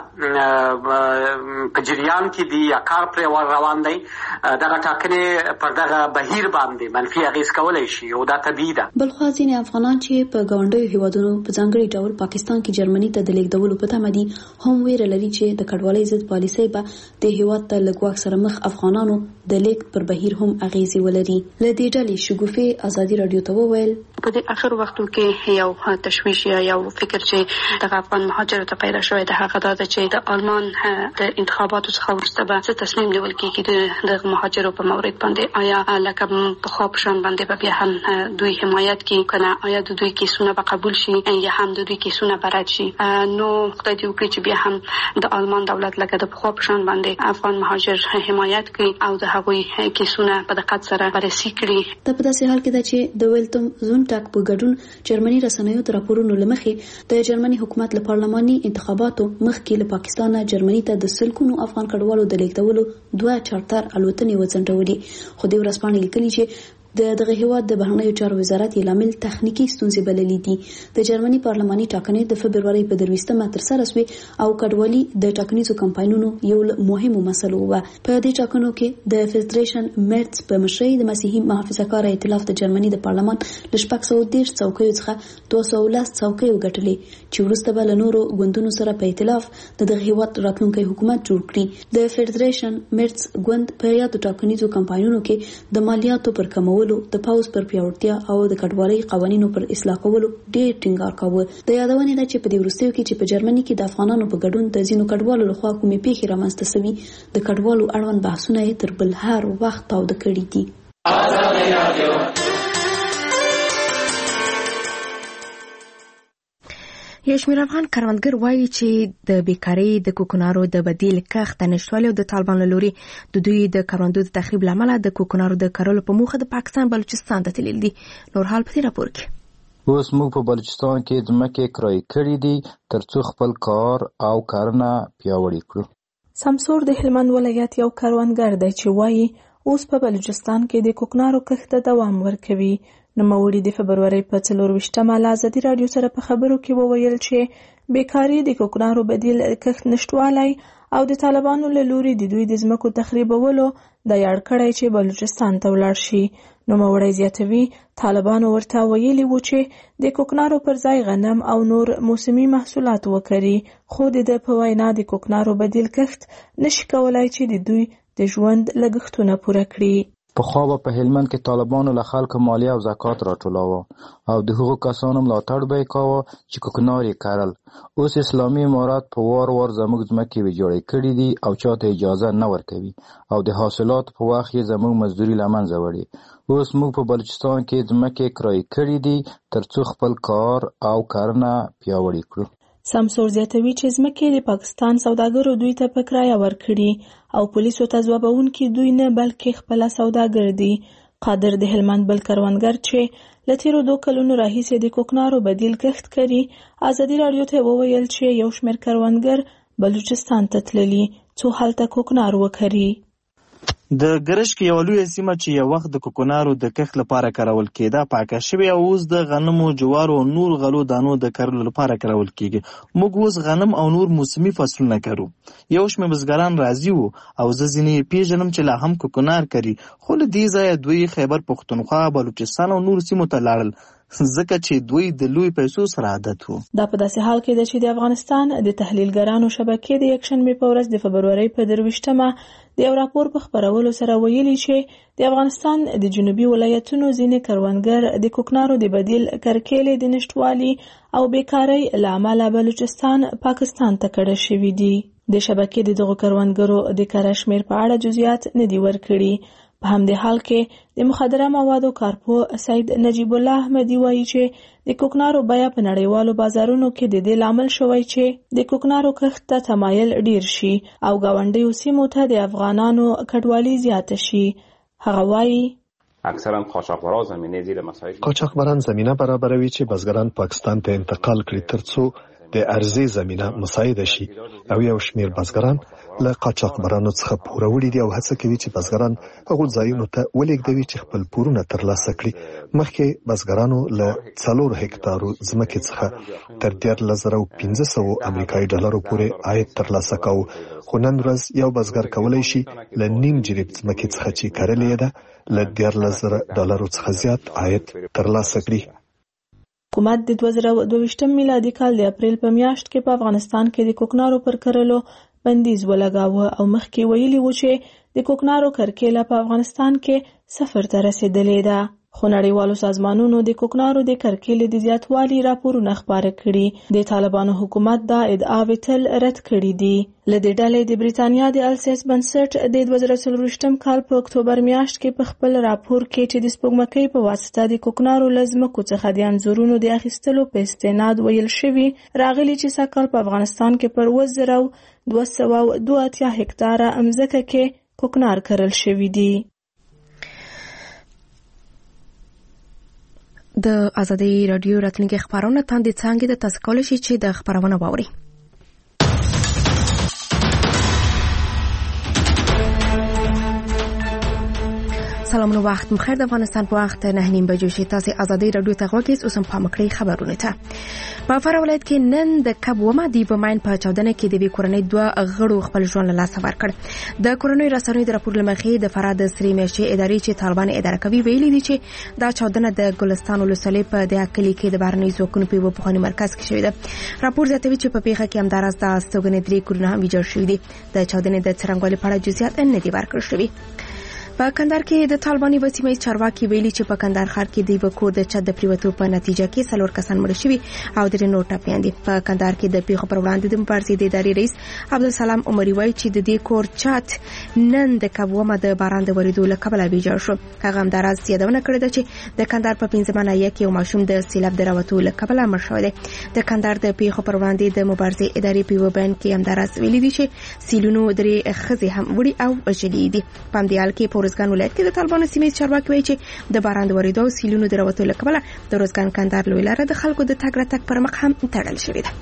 په جریان کې دي یا کار پر روان دی دغه ټاکنې پر دغه بهیر باندې منفي اغیز کولی شي او دا طبیعي ده. بلخو ځینې افغانان چې په ګاونډیو هیوادونو په ځانګړي ډول پاکستان کې جرمني ته د لیږدولو په تمه دي هم ویره لري چې د کډوالۍ ضد پالیسۍ به د هیواد ته له ګواښ سره مخ افغانانو د لیږد پر بهیر هم اغیزې ولري. له دې ډلې شګوفې ازادي رادیو ته وویل په دې اخر وختو کې یو تشویش یا یو فکر چې د افغان مهاجرو ته پیدا شوی د هغه د چې د آلمان د انتخاباتو څخه وروسته به څه تصمیم نیول کېږي د مهاجرو په مورد باندې آیا لکه په خوا په شان باندې به بیا هم دوی حمایت کوي کنه آیا د دوی کیسونه به قبول شي یا هم د دوی کیسونه به رد شي. نو خدای دې وکړي چې بیا هم د آلمان دولت لکه د خوا په شان باندې افغان مهاجر حمایت کوي او د هغوی کیسونه په دقت سره بررسي کړي. په داسې حال کې ده چې د ویلتم زونټاک په ګډون جرمني رسنیو د راپورونو لمخې د جرمني حکومت له پارلماني انتخاباتو مخکې له پاکستانه جرمني ته د سلګونو افغان کډوالو د لیږدولو 2 چارتر الوتنې وځنډولې. خو د ورځپاڼې لیکلي چې دغه هیواد د بهرنیو چارو وزارت یې لامل تخنیکی ستونزې بللې دي. د جرمني پارلماني ټاکنې د فبرवरी په 23مه ترسره شوې او کډوالي د ټاکنیزو کمپاینونو یو مهمو مسلو و. په دې ټاکنو کې د فدریشن مرتس په مشرۍ د مسیحي محافظه‌کار ائتلاف د جرمني د پارلمان له 410 څوکیو څخه 210 څوکۍ وګټلې چې وروسته به له نورو ګوندونو سره په ائتلاف دغه هیواد راتلونکي حکومت جوړ کړي. د فدریشن مرتس ګوند په یادو ټاکنیزو کمپاینونو کې د مالیاتو پر کمولو د پاوز پر پیاوړتیا او د کډوالۍ قوانینو پر اصلاح کولو ډېر ټینګار کاوه. د یادونې ده چې په دې وروستیو کې چې په جرمني کې د افغانانو په ګډون د ځینو کډوالو لخوا کومې پیښې رامنځته شوي د کډوالو اړوند بحثونه یې تر بل هر وخت تاوده کړي دي. یو شمېر افغان کروندګر وایي چې د بیکارۍ د کوکنارو د بدیل کښت نشټوالي او د طالبانو له لوري د دوی د کروندو د تخریب لامل د کوکنارو د کرلو په موخه د پاکستان بلوچستان ته تلل دي. نور حال په دې راپور کې اوس موږ په بلوچستان کې ځمکې کرایه کړې دي ترڅو خپل کار او کرنه پیاوړې کړو. سمسور د هلمند ولایت یو کروندګر دی چې وایي اوس په بلوچستان کې د کوکنارو کښت ته دوام ورکوي. نوموړي د فبرवरी په 24مه له ازادي رادیو سره په خبرو کې وویل چې بیکاري د کوکنارو بدیل کښت نشټوالی او د طالبانو له لوري د دوی د ځمکو تخریبولو د یاد کړی چې بلوچستان ته ولاړ شي. نوموړي زیاتوي طالبانو ورته ویلي و چې د کوکنارو پر ځای غنم او نور موسمي محصولات وکړي، خو د په وینا د کوکنارو بدیل کښت نشي کولای چې د دوی د ژوند لګښتونه پوره کړي. پخوا به په هلمند کې طالبانو له خلکو مالیه او زکات راټولاوه او د هغو کسانو ملاتړ به یې کاوه چې کوکنار یې کرل. اوس اسلامي امارات په وار وار زموږ ځمکې ویجاړې کړي دي او چاته اجازه نه ورکوي او د حاصلاتو په وخت یې زموږ مزدوري له منځه وړي. اوس موږ په بلوچستان کې ځمکې کرایه کړي دي ترڅو خپل کار او کرنه پیاوړې کړو. سمسور زیاتوي چې ځمکې د پاکستان سوداګرو دوی ته په کرایه ورکړي او پولیسو ته ځوابونکي دوی نه بلکې خپله سوداګر دي. قادر د هلمند بل کروندګر چې له تیرو 2 کلونو راهیسې د کوکنارو بدیل کښت کوي ازادي رادیو ته وویل چې یو شمېر کروندګر بلوچستان ته تللي څو هلته کوکنار وکري. د ګرشک یو لوی سیمه چې یو وخت د کوکنارو د کښت لپاره کارول کېده پاکه شوې او اوس د غنمو، جوارو او نور غلو دانو د کرلو لپاره کارول کېږي. موږ اوس غنم او نور موسمي فصلونه کرو. یو شمېر بزګران راضي وو او زه ځینې پیژنم چې لا هم کوکنار کري، خو له دې ځایه دوی خیبر پښتونخوا، بلوچستان او نور سیمو ته لاړل. ځکه چې دوی د لوی پیسو سره عادت وو. دا په داسې حال کې ده چې د افغانستان د تحلیلګرانو شبکې د یکشنبې په ورځ د فبرورۍ په 23مه د یو راپور په خپرولو سره ویلي چې د افغانستان د جنوبي ولایتونو ځینې کروندګر د کوکنارو د بدیل کرکیلې د نشټوالي او بیکارۍ له امله بلوچستان پاکستان ته کډه شوي دي. د شبکې د دغو کروندګرو د کره شمېر په اړه جزئیات نه دي ورکړي. په همدې حال کې د مخدره موادو کارپوه سید نجیب الله احمدي وایي چې د کوکنارو بیه په نړیوالو بازارونو کې د دې لامل شوی چې د کوکنارو کښت ته تمایل ډیر شي او ګاونډیو سیمو ته د افغانانو کډوالي زیاته شي. هغه وایي اکثرا قاچاقبران زمینه زیر مسائل قاچاقبران زمینه برابروي چې بزګران پاکستان ته انتقال کړي ترڅو د ارزي زمینه مساعده شي او یو شمیر بزګران له قاچاقبرانو څخه پوروړي دي او هڅه کوي چې بزګران هغو ځایونو ته ولېږدوي چې خپل پورونه ترلاسه کړي. مخکې بزګرانو له 4 هکتارو ځمکې څخه تر 13,500 امریکایي ډالرو پورې عاید ترلاسه کاوه، خو نن ورځ یو بزګر کولی شي له نیم جریب ځمکې څخه چې کرلې ده له 13,000 ډالرو څخه زیات عاید ترلاسه کړي. حکومت د 2022 میلادي کال د اپریل په میاشت کې په افغانستان کې د کوکنارو پر کرلو بندیز ولګاوه او مخکې ویلي و چې د کوکنارو کرکیله په افغانستان کې 0 ته رسیدلې ده. خو نړیوالو سازمانونو د کوکنارو د کرکیلې د زیاتوالي راپورونه خپاره کړي. د طالبانو حکومت دا ادعاوې تل رد کړي دي. له دې ډلې د بریتانیا د السیس بنسټ د 2024 کال په اکتوبر میاشت کې په خپل راپور کې چې د سپوږمکۍ په واسطه د کوکنارو له ځمکو څخه د انځورونو د اخیستلو په استناد ویل شوي راغلي چې سږکال په افغانستان کې پر 2,282 هکتاره مځکه کې کوکنار کرل شوي دي. د ازادي رادیو راتلونکي خبرونه تاندې څنګه د تاسو کولای شئ چې د خبرونه واورئ. سلام نو وخت مخیر د افغانستان په وخت 9:30 بجو شي تاسو ازادي رادیو ته غوږی اوس هم پام کړئ خبرونه ته. په فرا ولایت کې نن د کب ومادي په ماین په چاودنه کې د کورنۍ 2 غړو خپل ژوند له لاسه ورکړ. د کورنۍ رسنیو د راپور لمخې د فرا د سری میشي ادارې چې طالبان اداره کوي ویلي دي چې دا چاودنه د ګلستان ولسوالۍ په د اکلی کې د بارنۍ ځواکونو په پخوانی مرکز کې شوې ده. راپور زیاتوي چې په پیښه کې همدارس د استوګنې 3 کورونه هم ویجاړ شوي دي. د چاودنې د څرنګوالي په اړه جزئیات نه دي ورکړل شوي. په کندهار کې د طالباني وسیمه چارواکي ویلي چې په کندهار ښار کې د وکور د چت د پریوتو په نتیجه کې 4 کسان مړ شوي او د نور ټپیان دي. په کندهار کې د پیښو پر وړاندې د مبارزې د ادارې رئیس عبدالسلام عمري وایي چې د دې کور چت نن د کبومه د باران د وریدو له کبله ویجاړ شو. هغه همداراز یادونه کړې ده چې د کندهار په 15 منایه کې یو ماشوم د سیلاب د راوتو له کبله مړ شوی دی. د کندهار د پیښو پر وړاندې د مبارزې ادارې په بیان کې همداراز ویلي دي چې سیلونو درې ښځې هم وړي او وژلې دي. په همدې حال کې په ورځګان ولایت کې د طالبانو سیمې چارواکي وایي چې د باران د وریدو او سیلونو د راوتو له کبله د ورځګان کندهار لوی لاره د خلکو د تګ راتګ پر مخ هم تړل شوې ده.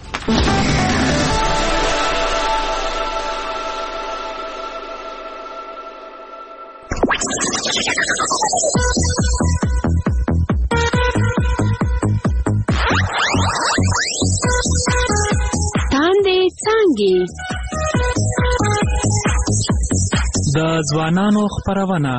تاندې څانګې د ځوانانو خپرونه.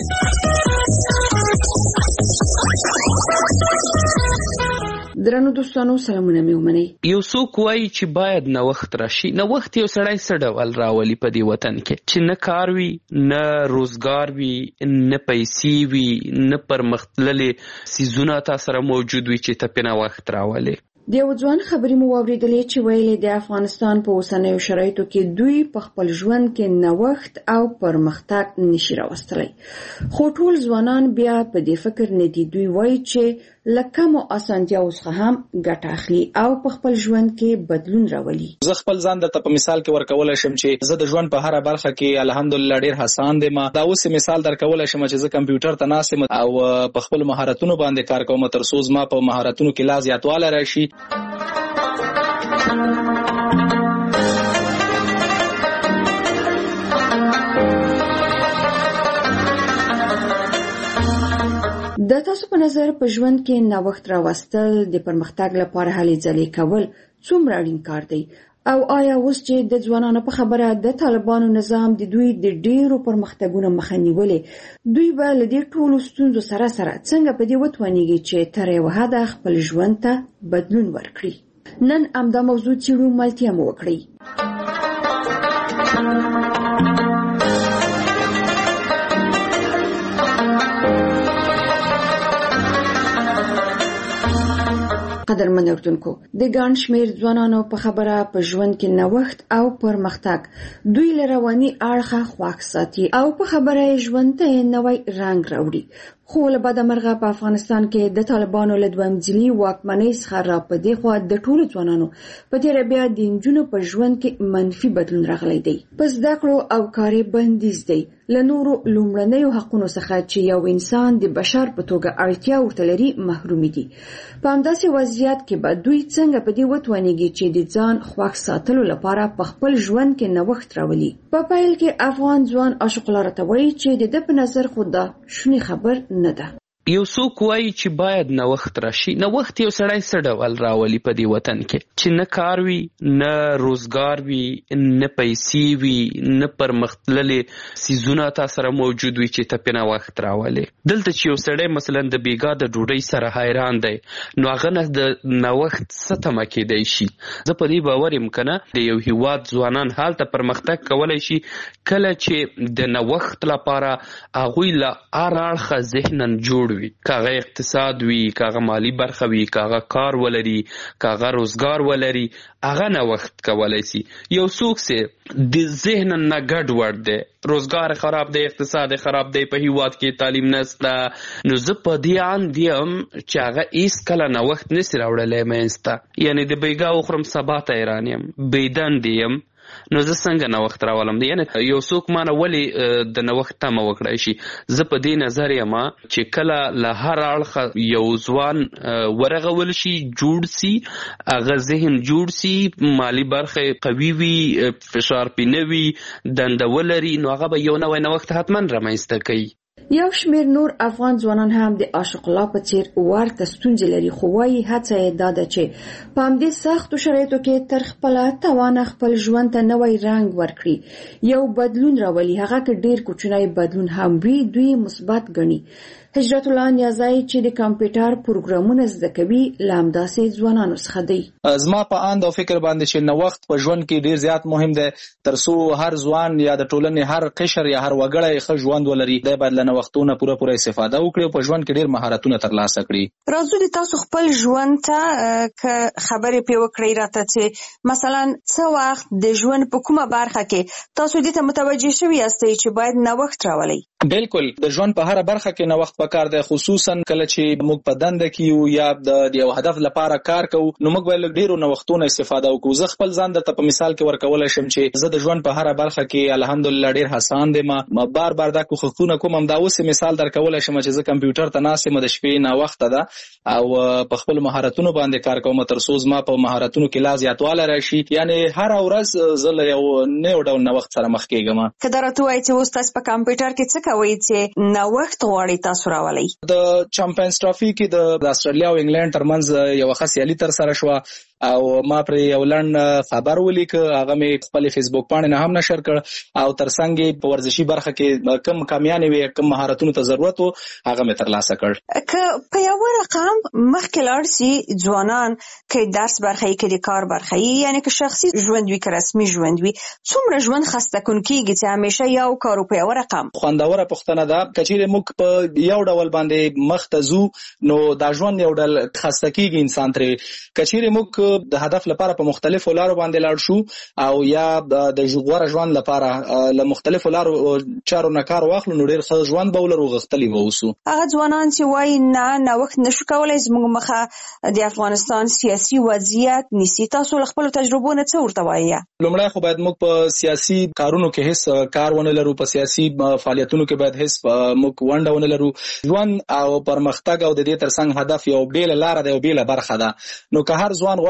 درنو دوستانو سلامونه مې ومنئ. یو څوک وایي چې باید نوښت راشي. نوښت یو سړی څه ډول راولي په دې وطن کې چې نه کار وي، نه روزګار وي، نه پیسې وي، نه پرمختللې څیزونه تا سره موجود وي چې ته پې نوښت راولې. د یو ځوان خبرې مو واورېدلې چې ویلې د افغانستان په اوسنیو شرایطو کې دوی په خپل ژوند کې نوښت او پرمختګ نشي راوستلی. خو ټول ځوانان بیا په دې فکر نه دي. دوی وایي چې له کمو اسانتیاوو څخه هم ګټه اخلي او په خپل ژوند کې بدلون راولي. زه خپل ځان درته په مثال کې ورکولی شم چې زه د ژوند په هره برخه کې الحمدلله ډېر هڅاند یم. دا اوس مثال درکولی شم چې زه کمپیوټر ته ناست یم او په خپل مهارتونو باندې کار کوم تر څو زما په مهارتونو کې لا زیاتوالی راشي. د تاسو په نظر په ژوند کې نوښت راوستل د پرمختګ لپاره هلې ځلې کول څومره اړین کار دی او آیا اوس چې د ځوانانو په خبره د طالبانو نظام د دوی د ډیرو پرمختګونو مخه نیولې، دوی به له دې ټولو ستونزو سره څنګه په دې وتوانیږي چې تر یوه حده خپل ژوند ته بدلون ورکړي؟ نن همدا موضوع څیړو، ملتیا مو وکړئ. قدرمن اردوونکو، د ګڼ شمېر ځوانانو په خبره په ژوند کې نوښت او پرمختګ دوی له رواني اړخه خوښ ساتي او په خبره یې ژوند ته نوی رنګ راوړي. خو له بده مرغه په افغانستان کې د طالبانو له دویم ځلي واکمنۍ څخه را په دې خوا د ټولو ځوانانو په تېره بیا د نجونو په ژوند کې منفي بدلون راغلی دی. په زده کړو او کاري بندیز دی، له نورو لومړنیو حقونو څخه چې یو انسان د بشر په توګه اړتیا ورته لري محرومي دي. په همداسې وضعیت کې به دوی څنګه په دې وتوانیږي چې د ځان خوښ ساتلو لپاره په خپل ژوند کې نوښت راولي؟ په پیل کې افغان ځوان عاشق الله راته وایي چې د ده په نظر خو دا شونی خبر نه ده. یو څوک وایي چې باید نوښت راشي. نوښت یو سړی څه ډول راولي په دې وطن کې چې نه کار وي، نه روزګار وي، نه پیسې وي، نه پرمختللې څیزونه تا سره موجود وي چې ته پې نوښت راولې. دلته چې یو سړی مثلا د بیګا د ډوډۍ سره حیران دی، نو هغه نه د نوښت څه تمه کېدی شي. زه په دې باور یم که نه د یو هېواد ځوانان هلته پرمختګ کولی شي کله چې د نوښت لپاره هغوی له هر اړخه ذهنا جوړ وي، کاغه اقتصاد وي، کاغه مالی برخه وي، کاغه کار ولري، کاغه روزګار ولري، هغه نوښت کولی شي. یو څوک چې د ذهن نه ګډ وډ دی، روزګار خراب دی، اقتصاد خراب دی، په هیواد کې تعلیم نشته، نو زه په دې اند یم چې هغه هېڅکله نوښت نشي راوړلی منځته. یعنې د بیګا وخورم سبا ته حیران یم، بېدندې یم، نو زه څنګه نوښت راولم؟ یعنې یو څوک مانه ولې د نوښت تمه وکړی شي؟ زه په دې نظر یم چې کله له هر اړخه یو ځوان ورغول شي، جوړ سي، هغه ذهن جوړ سي، مالی برخه قوي وي، فشار پې نه وي، دنده ولري، نو هغه به یو نوی نوښت حتما رامنځته کوي. یو شمېر نور افغان ځوانان هم د عاشق الله په څېر ورته ستونزې لري، خو وایي هڅه یې دا ده چې په همدې سختو شرایطو کې تر خپله توانه خپل ژوند ته نوی رنګ ورکړي، یو بدلون راولي. هغه که ډېر کوچنی بدلون هم وي، دوی مثبت ګڼي. هجرت الله نیازی چې د کمپیوټر پروګرامونه زده کوي له همداسې ځوانانو څخه دی. زما په اند او فکر باندې چې نوښت په ژوند کې ډیر زیات مهم دی، تر څو هر ځوان یا د ټولنې هر قشر یا هر وګړی ښه ژوند ولري. دی باید له نوښتونو پوره استفاده وکړي او په ژوند کې ډیر مهارتونه ترلاسه کړي. راځو د تاسو خپل ژوند ته خبرې پې وکړئ راته چې مثلا څه وخت د ژوند په کومه برخه کې تاسو دې ته متوجه شوي یاستئ چې باید نوښت راولئ؟ بالکل، د ژوند په هر برخه کې نوښت پکار دی، خصوصا کله چې موږ په دنده کې یو یا د یو هدف لپاره کار کوو، نو موږ باید ډیرو نوښتونو استفاده وکړو. زه خپل ځان درته په مثال کې ورکولی شم چې زه د ژوند په هر برخه کې الحمدلله ډیر هڅاند یم، بار بار دا کوښښونه کوم. همدا اوس مثال درکولی شم چې زه کمپیوټر ته ناست یم، د شپې ناوخته ده او په خپل مهارتونو باندې کار کوم، تر څو زما په مهارتونو کې لا زیاتوالی راشي. یعنې هر ورځ زه له یو نوي ډول نوښت سره مخ کېږم. که دا راته ووایي چې اوس تاسو په کمپیوټر کې څه کوئ چې نوښت غواړئ تاسو راولئ؟ د چمپیونز ټرافي کې د استرالیا او انګلند ترمنځ یو ښه سیالي ترسره شوه او ما پر یو لنډ خبر ولیکه، هغه مې خپل فیسبوک پاڼې نه هم نشر کړ او ترڅنګ په ورزشي برخه کې کوم کامیانې وي، کوم مهارتونو ته ضرورت و، هغه مې ترلاسه کړ. که په یو رقم مخکې لاړ سي ځوانان، که درس برخه یې، که د کار برخه یې، یعنې که شخصي ژوند وي که رسمي ژوند وي، څومره ژوند خسته کوونکېږي چې همیشه یو کار په یو رقم؟ خوندوره پوښتنه ده. که چیرې موږ په یو ډول باندې مخ ته ځو، نو دا ژوند یو ډول خسته کېږي انسان ترې. که چیرې موږ د هدف لپاره په مختلفو لارو باندې لاړ شو او یا د غوره ژوند لپاره له مختلفو لارو چارو نه کار واخلو، نو ډېر ښه ژوند به ولرو، غښتلي به اوسو. هغه ځوانان چې وایي نه نوښت نشو کولی، زموږ مخه د افغانستان سیاسي وضعیت نیسي، تاسو له خپلو تجربو نه څه ورته وایي؟ لومړی خو باید موږ په سیاسي کارونو کې هیڅ کار ونه لرو، په سیاسي فعالیتونو کې باید هیڅ موږ ونډه ونه لرو. ژوند او پرمختګ او د دې ترڅنګ هدف یو بېله لاره ده، یو بېله برخه ده. نو که هر ځوان غواړي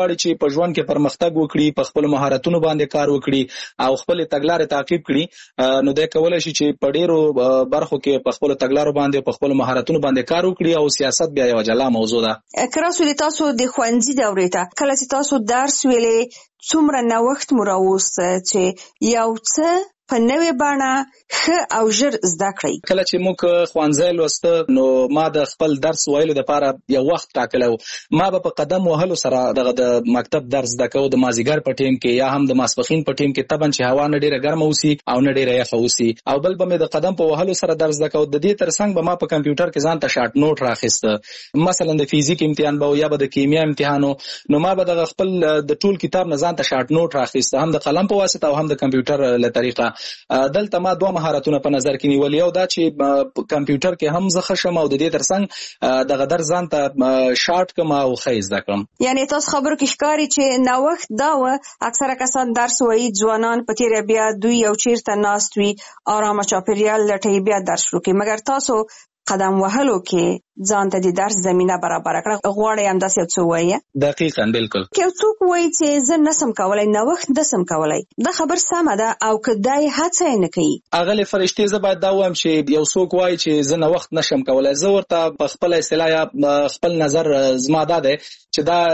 غواړي چې په ژوند کې پرمختګ وکړي، په خپل مهارتونو باندې کار وکړي او خپل تګلارې تعقیب کړي، نو دا کولای شي چې په ډیرو برخو کې په خپل تګلارو باندې په خپل مهارتونو باندې کار وکړي او سیاست بیا یو جلا موضوع ده. کراسو تاسو د ښوونځي دورې ته کله چې تاسو درس ویلې څومره نوښت مو راوسته چې یو څه په نوې بڼه ښه او ژر زده کړئ؟ کله چې موږ ښوونځی لوسته نو ما د خپل درس ویلو لپاره یو وخت ټاکلی و. ما به په قدم وهلو سره دغه د مکتب درس زده کوو، د مازدیګر په ټیم کې یا هم د ماسپښین په ټیم کې، طبعا چې هوا نه ډیره ګرمه اوسي او نه ډیره یخه اوسي، او بل به مې د قدم په وهلو سره درس زده کوو. د دې ترڅنګ به ما په کمپیوټر کې ځان ته شارټ نوټ راخیسته، مثلا د فزیک امتحان به یا به د کیمیا امتحانو، نو ما به د خپل د ټول کتاب نه ځان ته شارټ نوټ راخیسته، هم د قلم په واسطه او هم د کمپیوټر له طریقه. دلته ما دوه مهارتونه په نظر کې نیولي، یو دا چې کمپیوټر کې هم زه ښه شم او د دې ترڅنګ دغه درس ځان ته شارټ کړم او ښه زده کړم. یعنی تاسو خبرو کې ښکاري چې نوښت دا و اکثره کسان درس وایي، ځوانان په تیره بیا دوی یو چیرته ناست وي، آرامه چاپیریال لټوي، بیا درس شروع کوي، مګر تاسو قدم وهلو کې ځان ته د درس زمینه برابر کړه. غواړئ همداسې یو څه ووایه؟ دقیقاً، بالکل. که څوک وایي چې زه نسم کولی، نوښت نسم کولی، دا خبر سمه ده او که دی هڅه یې نه کوي؟ اغلې فرشتې زه باید دا ووایم چې یو څوک وایي چې زه نوښت نشم کولی، زه ورته په خپله اصطلاح یا خپل نظر زما دا دی چې دا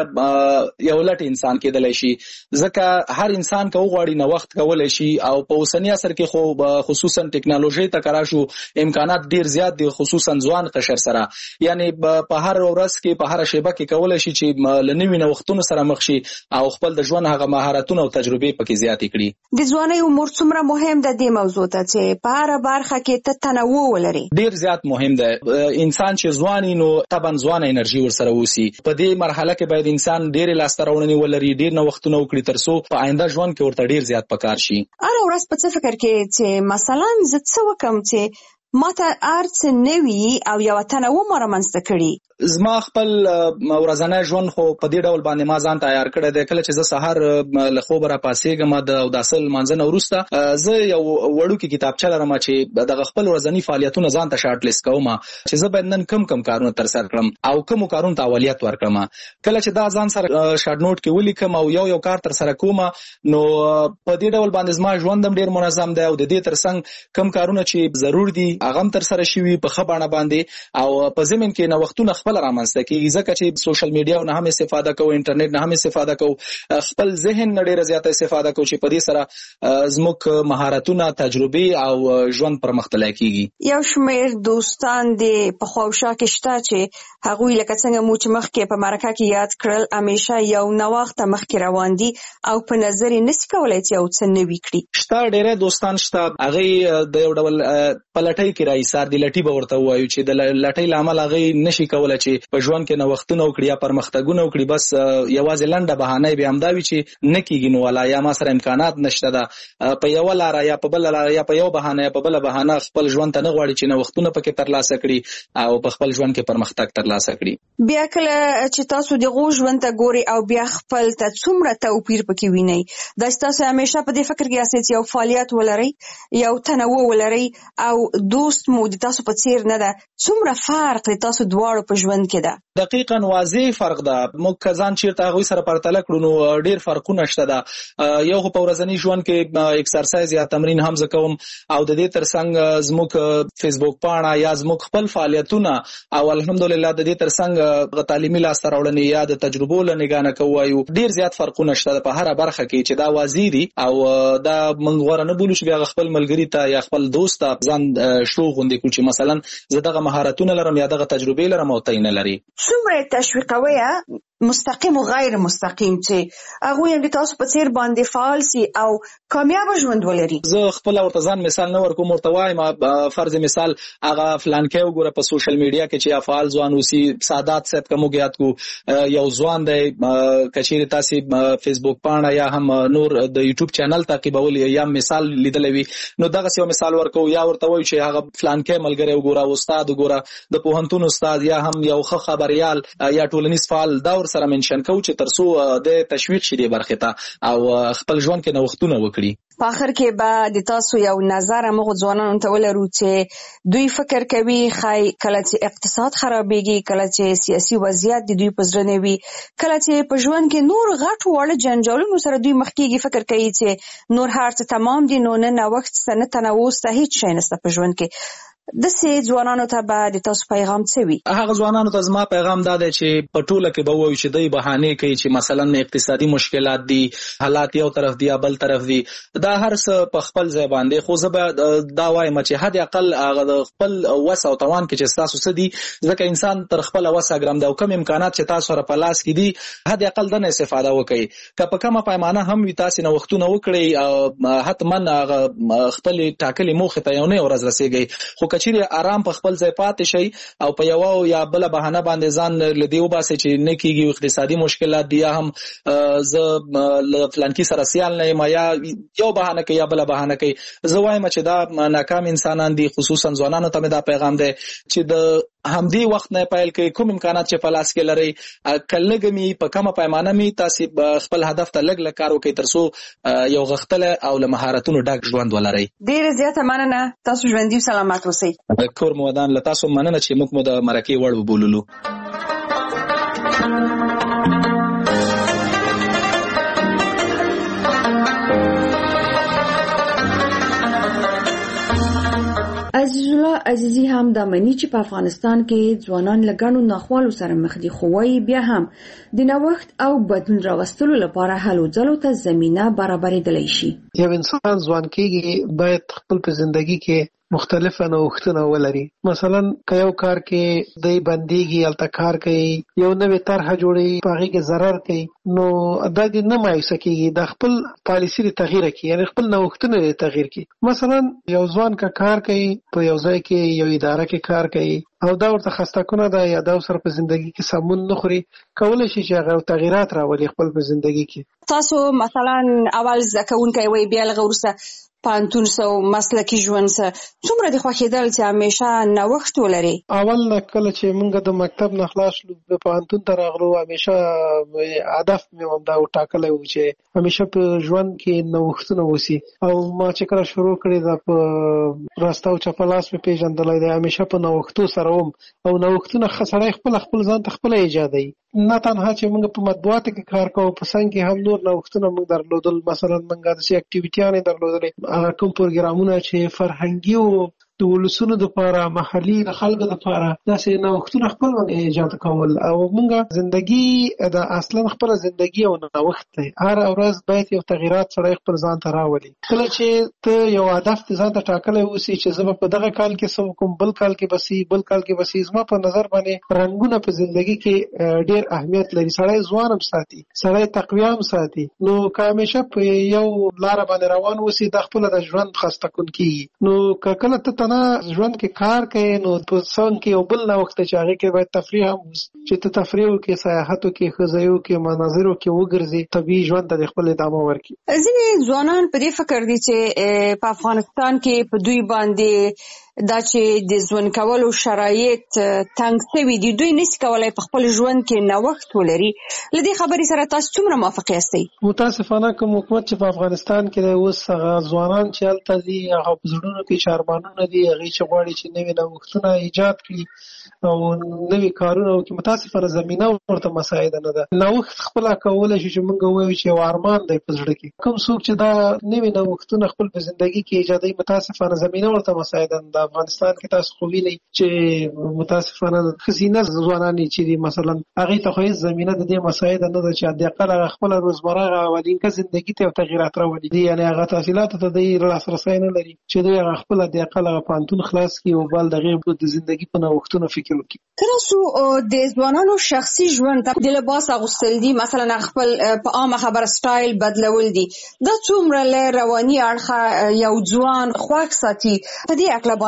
یو لټ انسان کېدلی شي، ځکه هر انسان که وغواړي نوښت کولی شي، او په اوسني عصر کې خو خصوصا ټکنالوژۍ ته که راشو امکانات ډېر زیات دي، خصوصا ځوان قشر سره، یعنی په هر ورځ کې په هر شیبه کې کولی شي چې له نوي نوښتونو سره مخ شي او خپل د ژوند هغه مهارتونه او تجربې پکې زیاتې کړي. د ځوانۍ عمر څومره مهم ده دې موضوع ته چې په هره برخه کې ته تنوع ولري؟ ډېر زیات مهم ده. انسان چې ځوان وي نو طبعا ځوانه انرژي ورسره اوسي. په دې مرحله کې باید انسان ډېرې لاسته راوړنې ولري، ډېر نوښتونه وکړي ترڅو په آینده ژوند کې ورته ډېر زیات پکار شي. هره ورځ په څه فکر کې چې مثلا زه څه وکړم چې ماته ارڅ نوي او یو تنوع ما رامنځته کړي؟ زما خپل ورځنی ژوند خو په دې ډول باندې ما ځان تیار کړی دی. کله چې زه سهار له خوبه راپاڅېږم د اوداسه لمانځه نه وروسته زه یو وړوکې کتابچه لرم چې دغه خپل ورځني فعالیتونه ځان ته شارټ لیست کوم چې زه باید نن کم کارونه ترسره کړم او کومو کارونو ته اولویت ورکړم. کله چې دا ځان سره شارټ نوټ کې ولیکم او یو کار ترسره کوم، نو په دې ډول باندې زما ژوند هم ډېر منظم دی او د دې ترڅنګ کم کارونه چې ضرور دي هغه هم ترسره شوي په ښه بڼه باندې، او په ضمن کې نوښتونه خپل رامنځته کېږي، ځکه چې سوشل میډیا نه هم استفاده کوو، انټرنیټ نه هم استفاده کوو، خپل ذهن نه ډېره زیاته استفاده کوو چې په دې سره زموږ مهارتونه، تجربې او ژوند پرمختللی کېږي. یو شمېر دوستان د په خواوشا کې شته چې هغوی لکه څنګه مو چې مخکې په مرکه کې یاد کړل همیشه یو نوښت مخکې روان دي او په نظر یې نشي کولی چې یو څه نوي کړي. شته ډېری دوستان شته، هغوی د یو ډول په لټۍ کې راایسار دي، لټي به ورته ووایو چې د لټۍ له امله هغوی نشي کولی چې په ژوند کې نوښتونه وکړي یا پرمختګونه وکړي، بس یوازې لنډه بهانه به همدا وي چې نه کېږي نو والا یا ما سره امکانات نشته ده، په یوه لاره یا په بله لاره یا په یو بهانه یا په بله بهانه خپل ژوند ته نه غواړي چې نوښتونه پکې ترلاسه کړي او په خپل ژوند کې پرمختګ ترلاسه کړي. بیا کله چې تاسو دغو ژوند ته ګورئ او بیا خپل ته څومره توپیر پکې وینئ، دا تاسو همیشه په دې فکر کې یاست چې یو فعالیت ولرئ، یو تنوع ولرئ او دوست مو د تاسو په څیر نه ده، څومره فرق د تاسو دواړو په ژوند کې ده؟ دقیقاً واضح فرق ده. موږ که ځان چیرته هغوی سره پرتله کړو نو ډېر فرقونه شته ده. یو خو په ورځني ژوند کې اکسرسایز یا تمرین هم زه کوم او د دې ترڅنګ زموږ فیسبوک پاڼه یا زموږ خپل فعالیتونه او الحمدلله د دې ترڅنګ تعلیمي لاسته راوړنې یا د تجربو له نګاه نه کوو، ډېر زیات فرقونه شته په هره برخه کې چې دا واضح دي او دا موږ غوره نه بولو چې بیا خپل ملګري ته یا خپل دوست ته ځان شو غوندې کړو چې مثلا زه دغه مهارتونه لرم یا دغه تجربې لرم او ته نه لري. څومره تشویقوي مستقیم او غیر مستقیم چې هغوی هم د تاسو په څیر باندې فعال سي او کامیاب ژوند ولري؟ زه خپل ورته ځان مثال نه ورکوم، ورته وایم فرض مثال هغه فلانکی وګوره په سوشل میډیا کې چې فعال ځوان اوسي، سادات صاحب کوم یاد کو یو ځوان دی، کچېرې تاسو فیسبوک پاڼه یا هم نور د یوټیوب چینل تعقیبول یا مثال لیدلی وي، نو دغه یو مثال ورکو یا ورته وایو چې هغه فلانکی ملګری وګوره، استاد وګوره، د پوهنتون استاد یا هم یو ښه خبریال یا ټولنیز فعال، دا سره منشن کوو چې ترڅو د تشویق شي د برخه ته او خپل ژوند کې نوښتونه وکړي. په اخر کې به د تاسو یو نظر موږ ځوانانو ته ولرو چې دوی فکر کوي خای کله چې اقتصاد خرابېږي، کله چې سیاسي وضعیت د دوی په زړه نه وي، کله چې په ژوند کې نور غټ وړ جنجالونو سره دوی مخ کېږي، فکر کوي چې نور هر څه تمام دي، نو نه نوښت څه نه تنوع څه هیڅ شی نشته په ژوند کې. د سې ځوانانو ته به د تاسو پیغام څه وي؟ هغه ځوانانو ته زما پیغام دا دی چې په ټوله کې به وایي چې دوی بهانه کوي چې مثلا اقتصادي مشکلات دي، حالات یو طرف دي یا بل طرف دي، دا هر څه په خپل ځای باندې، خو زه به دا وایم چې حد اقل هغه خپل وس او توان کې چې تاسو څه دي، ځکه انسان تر خپل وس ګرم دا کوم امکانات چې تاسو سره په لاس کې دي حد اقل د نه استفاده وکړي. که په کومه پیمانه هم وي تاسو نو وختونه وکړي، حتما هغه خپل ټاکلي موخه ته یو نه ورځ رسیږي، خو کچېرې آرام په خپل ځای پاتې شي او په یو یا بل بهانه باندې ځان لدی وباسي چې نه کیږي اقتصادي مشکلات دي، هم ز فلانکی سره سیال نه ما یا یو بهانه کوي یا بل بهانه کوي. زه وایم چې دا ناکام انسانان دي، خصوصا ځوانانو ته دا پیغام دی چې د همدې وخت نه پیل کوي، کوم امکانات چې په لاس کې لري کلهګمی په کومه پیمانه می تاسو خپل هدف ته لګ کار وکړئ ترڅو یو غختله او له مهارتونو ډک ژوند ولرئ. ډیر زیاته مننه، تاسو ژوندۍ سلامت اوسئ. کور مودان له تاسو مننه چې موږ مو د مرکې وړ وبوللو. عزیز الله عزیزی هم د منی چې په افغانستان کې ځوانان لګانو ناخوالو سره مخ دي، خو وايي بیا هم د نوښت او بدلون راوستلو لپاره هلو ځلو ته زمينه برابرېدلی شي. یو انسان ځوان کېږي باید خپل په ژوندۍ کې مختلفه نوښتونه ولري. مثلا که یو کار کې دی بنديږي الته کار کوي، یو نوې طرحه جوړي په هغه کې ضرر کوي، نو دا د نه مایوسه کېږي، د خپل پالیسي لري تغییر کوي، یعنی خپل نوښتونه لري تغییر کوي. مثلا یو ځوان کا کار کوي په یو ځای کې یو اداره کې کار کوي او دا ورته خسته کنه ده یا دا سره په ژوندۍ کې سمون نه خوري، کولای شي چې هغه تغیرات راولي خپل په ژوندۍ کې. تاسو مثلا اول زکونکي وي بیا لغورسه پانتون سو مسلکی ژوند سره څومره د خوښیدل چې همیشه نوښت ولري؟ اول کله چې موږ د مکتب نه خلاص شو په پانتون ته راغلو، همیشه هدف مې هم دا وټاکلی و چې همیشه په ژوند کې نوښتونه وسی، او ما چې کله شروع کړې ده په راسته او چپلاس مې پیژندلی دی، همیشه په نوښتو سره وم او نوښتونه سړی خپل ځان ته خپل ایجادوي. نه تنها چې موږ په مطبوعاتو کې کار کوو، په څنګ کې هم نور نوښتونه موږ درلودل. مثلا موږ داسې اکټیویټیانې درلودلې، هغه کوم پروګرامونه چې فرهنګي او د ولسونو لپاره، محلي خلکو لپاره داسې نوښتونه خپل ایجاد کول. او موږ ژوندۍ د اصلا خپل ژوندۍ او نوښت دی، هر ورځ باید یو تغیرات سره خپل ځان ته راولي. کله چې ته یو هدف ځان ته ټاکلی اوسي چې زه په دغه کال کې څه وکړم، بل کال کې بسي، بل کال کې بسي، زما په نظر باندې رنګونه په ژوندۍ کې ډېر اهمیت لري. سړی ځوان هم ساتي، سړی تقویه هم ساتي. نو که همیشه په یو لاره باندې روان اوسي دا خپل د ژوند خسته کن کیږي. نو که کله ته ژوند کې کار کوي نو په څنګ کې یو بل نوښت چې هغه کې باید تفریح هم چې ته تفریح وکړې، سیاحت وکړې، ښځایو کې مناظرو کې وګرځې، طبیعي ژوند ته خپل ادامه ورکړي. ځینې ځوانان په دې فکر دي چې په افغانستان کې په دوی باندې دا چې د ژوند کولو شرایط تنګ شوي دي، دوی نشي کولای په خپل ژوند کې نوښت ولري. له دې خبرې سره تاسو څومره موافق یاستئ؟ متاسفانه کوم حکومت چې په افغانستان کې دی اوس هغه ځوانان چې هلته دي هغه په زړونو کې شارمانونه دي، هغوی چې غواړي چې نوي نوښتونه ایجاد کړي او نوي کارونه وکړي. متاسفانه زمینه ورته مساعده نه ده. نوښت خپله کولی شي چې موږ ووایو چې یو ارمان دی په زړه کې. کوم څوک چې دا نوي نوښتونه خپل په زندګي کې ایجادوي، متاسفانه زمینه ورته مساعده نه ده. افغانستان کې تاسو خو وینئ چې متاسفانه ښځینه ځوانان چې دي مثلا هغوی ته خو هېڅ زمینه د دې مساعده نه ده چې حداقل هغه خپله روزمره هغه اولینکه زندګي ته یو تغیرات راولي. یعنې هغه تحصیلاتو ته دوی لاسرسی نه لري چې دوی هغه خپله حداقل هغه پوهنتون خلاص کړي او بل د هغې د زندګي په نوښتونو فکر وکړي. تاسو د ځوانانو شخصي ژوند د لباس اغوستل دي، مثلا خپل په عامه خبره سټایل بدلول دي، دا څومره له رواني اړخه یو ځوان خوښ ساتي؟ په دې اړه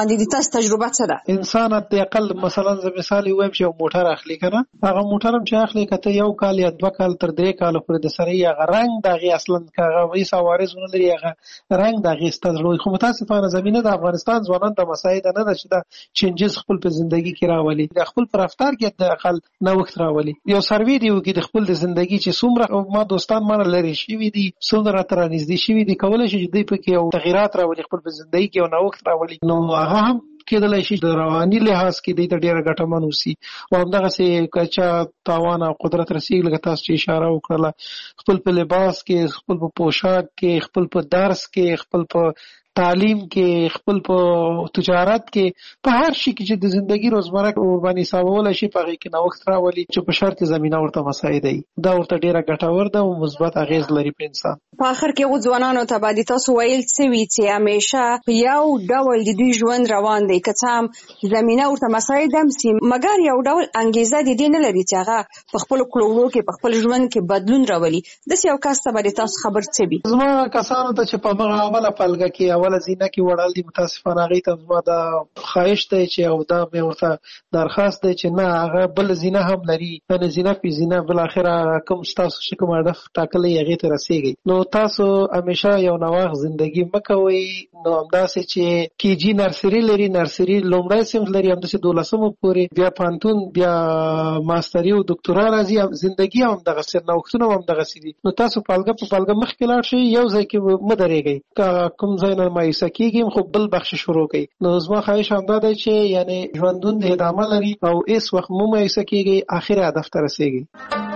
باندې د تاسو تجربه څه ده؟ انسان د اقل مثلا ز مثال وایم چې موټر اخلي کنه، هغه موټر هم چې اخلي کته یو کال یا 2 کال تر 3 کال پورې د سره هغه رنگ دغه اصلا هغه وې سوارزونه لري، هغه رنگ دغه ستړي. خو متاسفانه زمينه د افغانستان ځوانان د مساعد نه ده چې دا چینجز خپل په ژوندۍ کې راولي، د خپل پر رفتار کې د اقل نوښت راولي. یو سروې دی کې د خپل د ژوندۍ چې څومره ما دوستان مانه لري شي وي دي څومره تر نږدې شي وي دي کولای شي چې دوی په کې یو تغیرات راولي، خپل په ژوندۍ کې یو نوښت راولي. نو هغه هم کېدلای شي د رواني لحاظ کې د ډېر ګټمن وسی او همدغه سي کچا توان او قدرت رسیږي. لکه تاسو چې اشاره وکړه، خپل په لباس کې، خپل په پوشاک کې، خپل په درس کې، خپل په تعلیم کې، خپل په تجارت کې، په هر شي کې چې د ژوندۍ روزمره قرباني ساوول شي په هغه کې نوښت راولي چې په شرط زمينه ورته مساعده وي. دا ورته ډیره ګټور ده او مثبت اغیز لري په انسان. په اخر کې ځوانانو ته باندې تاسو ویل څه وی چې همیشه یو ډول د دوی ژوند روان دی، که څه هم زمينه ورته مساعده هم سي، مګر یو ډول انګیزه د دې نه لري چې هغه په خپل کړوړو کې په خپل ژوند کې بدلون راولي. د یو کس ته باندې تاسو خبر څه وی؟ زما کسانو ته چې په هغه عمله پلګه کې اوله زینه کې وړل دي، متاسفانه هغه ته زما دا خواهش دی چې او دا مې ورته درخواست دی چې نه هغه بل زینه هم لري، نه زینه په زینه بل اخره کوم تاسو چې کوم هدف ټاکلې هغه ته رسیږي. نو تاسو همیشه یو نوښت ژوندۍ مکوئ. نو همداسې چې کیجی نرسري لري، نرسري لومړی صنف لري، همداسې 12مه پورې، بیا پانتون، بیا ماستري او دکتورا راځي. ژوندۍ هم دغه سر نوښتونه هم دغه سړي. نو تاسو پالګه په پالګه مخکې لاړ شئ، یو ځای کې مدرېږئ، کوم ځای نه مایوسه کېږئ خو بل بخش شروع کړئ. نو زما خواهش همدا دی چې یعنی ژوندون د ادامه لري او هیڅ وخت مو مایوسه کېږئ، اخر هدف ته رسیږئ.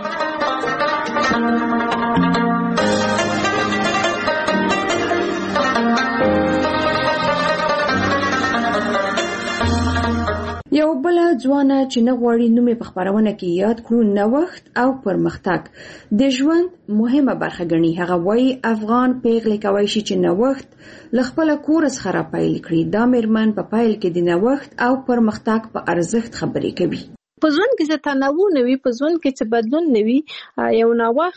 یو بل ځوانه چې نه غواړي نومې په خبرونه کې یاد کړو، نوښت او پرمختګ د ژوند مهمه برخه ګڼي. هغه وایي افغان پیغلې کوي شي چې نوښت له خپل کور څخه را پیل کړي. دا مېرمن په پیل کې د نوښت او پرمختګ په ارزښت خبرې کوي. په ژوند کې چې تنوع نه وي، په ژوند کې چې بدلون نه وي، یو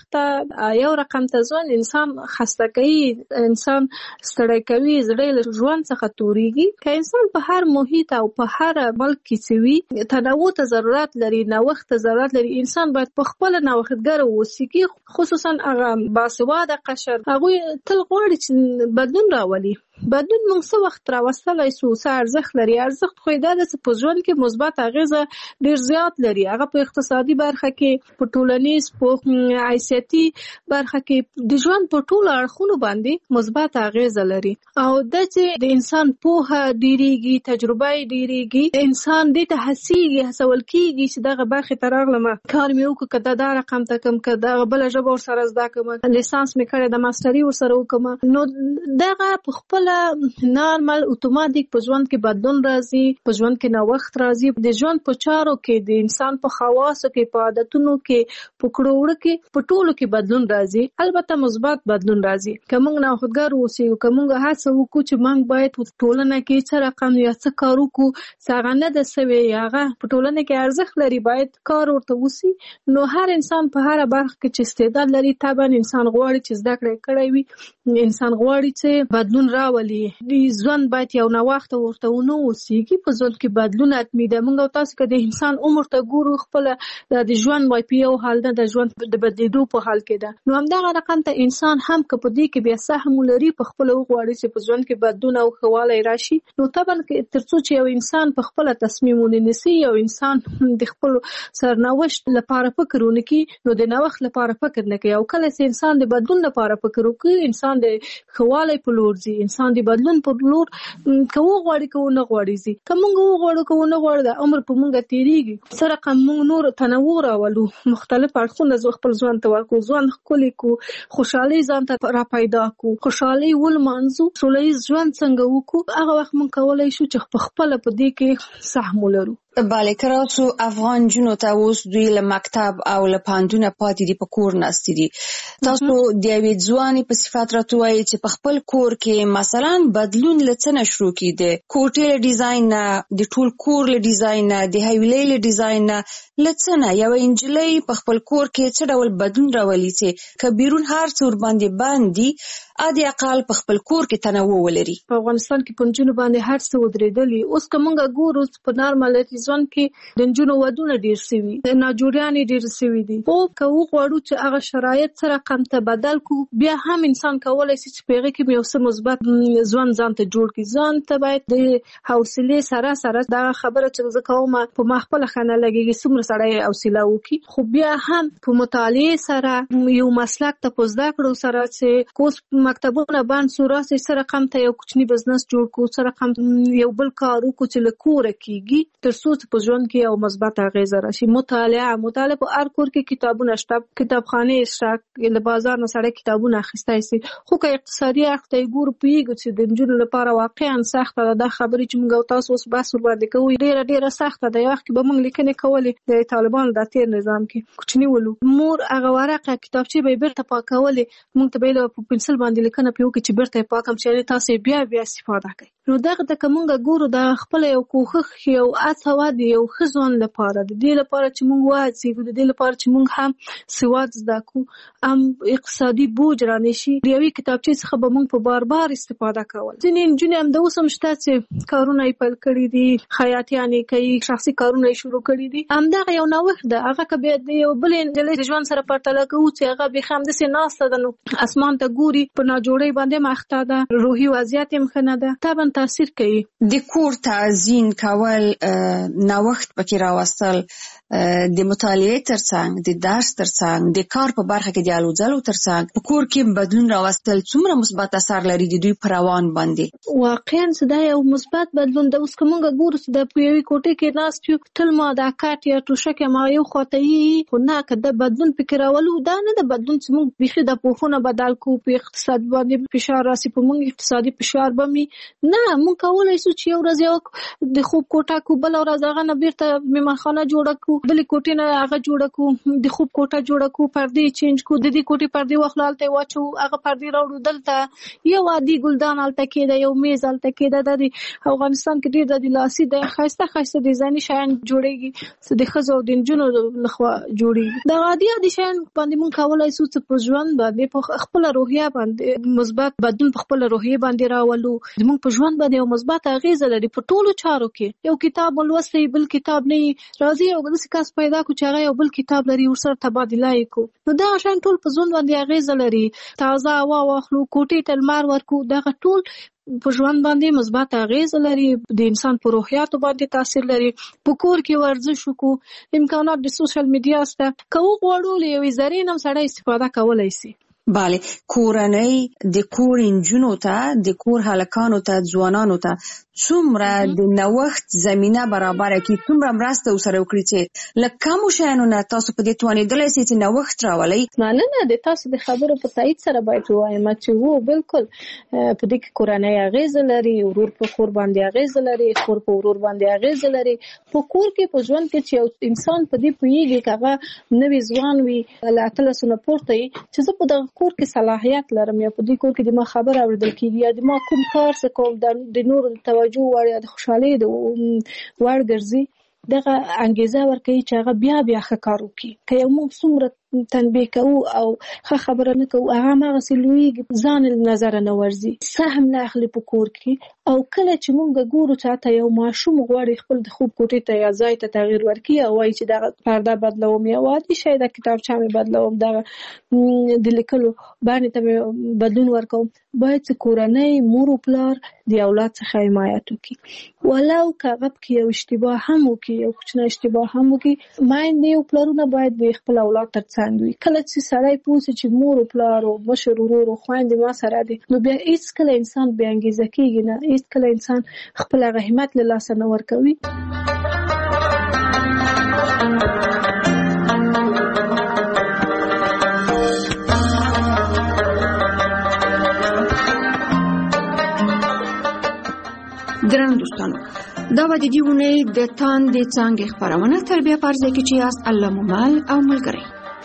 نوښت یو رقم ته ژوند انسان خسته کوي، انسان ستړی کوي، زړه له ژوند څخه توريږي. که انسان په هر محیط او په هر ملک کې سوي تنوع ته ضرورت لري، نوښت ته ضرورت لري. انسان باید په خپل نوښتګر اوسي، خصوصا هغه باسواده قشر، هغه تل غواړي چې بدلون راولي. بدلون موږ څه وخت راوستلای سو، څه ارزښت لري. ارزښت خو دا د په ژوند کې مثبت اغیزه ډیر زیات لري. هغه په اقتصادي برخه کې، په ټولنیز، په حیثیتي برخه کې، د ژوند په ټولو اړخونو باندې مثبت اغیزه لري. او د چې د انسان پوهه ډیریږي، تجربه ډیریږي، انسان دې ته هڅول کیږي چې دغه برخه ته راغلم، کار مې وکړ، کدا دا رقم ته کم، کدا بل ژبه ور سره زده کوم، لیسانس مې کړی، د ماستري ور سره وکم. نو دغه په خپل نارمل اتوماتیک په ژوند کې بدلون راځي، په ژوند کې نوښت راځي. د ژوند په چارو کې، د انسان په خواصو کې، په عادتونو کې، په کړوړو کې، په ټولو کې بدلون راځي. البته مثبت بدلون راځي. که موږ نوښتګر اوسو، که موږ هڅه وکړو چې موږ باید په ټولنه کې څه رقم یا څه کار وکړو، څنګه نه د سوي هغه په ټولنه کې ارزښت لري، باید کار ورته وسی. نو هر انسان په هر برخه کې چې استعداد لري، طبعا انسان غواړي چې زده کړې کړی وي، انسان غواړي چې بدلون راولي. د ژوند باید یو نوښت ورته ونه اوسېږي. په ژوند کې بدلون حتمي ده. موږ او تاسو که د انسان عمر ته ګورو، خپل د ژوند وای په یو حال نه، د ژوند د بدلیدو په حال کې ده. نو همدغه رقم ته انسان هم که په دې کې بیا سهم لري، په خپل وغواړي چې په ژوند کې بدلون او ښه والی راشي. نو طبعا تر څو چې یو انسان په خپل تصمیم ونیسي، یو انسان د خپل سرنوشت لپاره فکر ونه کړي، نو د نوښت لپاره فکر نه کوي. او کله چې انسان د بدلون لپاره فکر وکړي، انسان د ښه والی په لور ځي، انسان د بدلون په لور که وغواړي که ونه غواړي ځي. که موږ وغواړو که ونه غواړو، د عمر په موږ تېرېږي. څه رقم موږ نور تنوع راولو، مختلف اړخونه خپل ژوند ته ورکړو، ژوند ښکلی کړو، خوشحالي ځان ته را پیدا کړو، خوشحالي ولمانځو، سوله ییز ژوند څنګه وکړو، هغه وخت موږ کولی شو چې په خپله په دې کې سهم ولرو. بله کراسو افغان جنو ته اوس دوی له مکتب او له پوهنتونه پاتې دي په کور ناستې دي. تاسو د یوې ځوانې په صفت راته وایئ چې په خپل کور کې مثلا بدلون له څه نه شروع کیده؟ کوټې له ډیزاین نه، د ټول کور له ډیزاین نه، د حویلۍ له ډیزاین نه، له څه نه یوه نجلۍ په خپل کور کې څه ډول بدلون راولي چې که بیرون هر څه ورباندې بند دي ادي اقل په خپل کور کې تنوع ولري. په افغانستان کې په نجونو باندې هر څه ودرېدلي. اوس که موږ ګورو په نارمل ژوند کې د نجونو ودونه ډېر شوي، ناجوړیانې ډېر شوي دي. خو که وغواړو چې هغه شرایط سره رقم ته بدل کړو، بیا هم انسان کولی شي چې په هغې کې یو څه مثبت ژوند ځان ته جوړ کړي. ځان ته باید د حوصلې سره دغه خبره چې زه کوم په ما خپله ښه نه لګېږي، څومره سړی حوصله وکړي. خو بیا هم په مطالعې سره یو مسلک ته په زده کړو سره چې اوس مکتبونه بند شو، راسئ څه رقم ته یو کوچني بزنس جوړ کړو، څه رقم یو بل کار وکړو چې له کوره کېږي، تر څو چې په ژوند کې یو مثبت اغېزه راشي. مطالعه په هر کور کې کتابونه شته، کتابخانې شته، له بازار نه سړی کتابونه اخیستی شي. خو که اقتصادي اړخ ته یې ګورو، پوهېږو چې د نجونو لپاره واقعا سخته ده. دا خبرې چې موږ او تاسو اوس بحث ورباندې کوو ډېره سخته ده. یو وخت کې به موږ لیکنې کولې د طالبانو د تېر نظام کې کوچني ولو، مور هغه ورقه کتابچې به یې بیرته پاکولې، موږ ته به یې په پنسل باندې لیکنه پرې وکړي چې بیرته یې پاکم چې تاسو یې بیا استفاده کوئ. نو دغه ته که موږ ګورو د خپله یو کوښښ یو هڅه وه د یو ښه ژوند لپاره، د دې لپاره چې موږ وهڅېږو، د دې لپاره چې موږ هم سواد زده کړو، هم اقتصادي بوج رانه شي. د یوې کتابچې څخه به موږ په بار استفاده کول. ځینې نجونې هم د اوس هم شته چې کارونه یې پیل کړي دي، خیاطیانې کوي، شخصي کارونه یې شروع کړي دي. همدغه یو نوښت ده. هغه که بیا د یو بلې نجلۍ د ژوند سره پرتله کوو چې هغه بیخي همداسې ناسته ده، نو اسمان ته ګوري، په ناجوړۍ باندې هم اخته ده، روحي وضعیت یې هم ښه نه ده، طبعا تاثیر کوي. د کور تعزین کول، نوښت پکې راوستل، د مطالعې ترڅنګ، د درس ترڅنګ، د کار په برخه کې د الو ځلو ترڅنګ په کور کې بدلون راوستل څومره مثبت اثر لري د دوی پر روان باندې؟ واقعا دا یو مثبت بدلون ده. اوس که موږ ګورو چې د په یوې کوټې کې ناست یو، تل ما دا کاټ یا توشک ما یو خواته یي، خو نه که د بدلون فکر راولو، دا نه د بدلون چې موږ بیخي د پوښونه بدل کړو، په اقتصاد باندې فشار راسي، په موږ اقتصادي فشار به مې نه، موږ کولی شو چې یو ورځ یو د خوب کوټه کړو، بله ورځ هغه نه بیرته مېمانخانه جوړه کړو، بلې کوټې نه هغه جوړه کړو، د خوب کوټه جوړه کړو، پردې چینج کړو، د دې کوټې پردې واخلو هلته یې واچو، هغه پردې راوړو دلته، یو عادي ګلدان هلته کېده، یو میز هلته کېده. دا د افغانستان کې ډېر د لاسي د ښایسته ډیزایني شیان جوړېږي چې د ښځو او د نجونو لخوا جوړېږي. دا عادي شیان باندې موږ کولی شو چې په ژوند باندې په خپله روحیه باندې مثبت بدلون په خپله روحیه باندې راولو. زموږ په ژوند باندې یو مثبت اغېزه لري په ټولو چارو کې. یو کتاب ولوستی، بل کتاب نه وي، راځي یو داسې کس پیدا کړو چې هغه یو بل کتاب لري، ورسره تبادله یې کړو. نو دغه شیان ټول په ژوند باندې اغېزه لري. تازه هوا واخلو، کوټې ته لمر ورکړو، دغه ټول په ژوند باندې مثبت اغېزه لري. د انسان په روحیاتو باندې تاثیر لري. په کور کې ورزش وکړو، امکانات د سوشل میډیا شته، که وغواړو له یوې ذرې نه هم سړی استفاده کولی شي. بله، کورنۍ د کور نجونو ته، د کور هلکانو ته، ځوانانو ته څومره د نوښت زمینه برابره کړي، څومره مرسته ورسره وکړي چې له کمو شیانو نه تاسو په دې توانېدلی شئ چې نوښت راولئ؟ نه، د تاسو د خبرو په تایید سره باید ووایم چې هو بالکل په دې کې کورنۍ اغېزه لري، ورور په خور باندې اغېزه لري، خور په ورور باندې اغېزه لري. په کور کې په ژوند کې چې یو انسان په دې پوهېږي که هغه نوی ځوان وي، له 18 نه پورته وي، چې زه په دغه کور کې صلاحیت لرم، یا په دې کور کې د ما خبره اورېدل کېږي، یا د ما کوم کار څه کوم د نورو د توجه وړ یا د خوشحالۍ د وړ ګرځي، دغه انګیزه ورکوي چې هغه بیا ښه کار وکړي. که یو موږ څومره تنبیه کوو او ښه خبره نه کوو، هغه هماغسې لویږي، ځان له نظره نه ورځي، سهم نه اخلي په کور کې. او کله چې موږ ګورو چې حتی یو ماشوم غواړي خپل د خوب کوټې ته یا ځای ته تغییر ورکړي او وایي چې دغه پرده بدلوم یا عادي شی د کتابچه مې بدلوم، دغه د لیکلو بڼې ته مې بدلون ورکوم، باید چې کورنۍ مور و پلار د اولاد څخه حمایت وکړي. ولو که هغه پکې یو اشتباه هم وکړي، یو کوچنی اشتباه هم وکړي، میندې او پلارونه باید د خپل اولاد تر څنګ وي. کله چې سړی پوه شي چې مور و پلار او مشر ورور او خویندې ما سره دي، نو بیا هېڅکله انسان بې انګېزه کېږي نه، هېڅکله انسان خپل هغه همت له لاسه نه ورکوي. درنو دوستانو دا به د دې اونۍ د تاندې څانګې خپرونه تر بیا په هر ځای کې چې یاست الله مو مل او ملګری.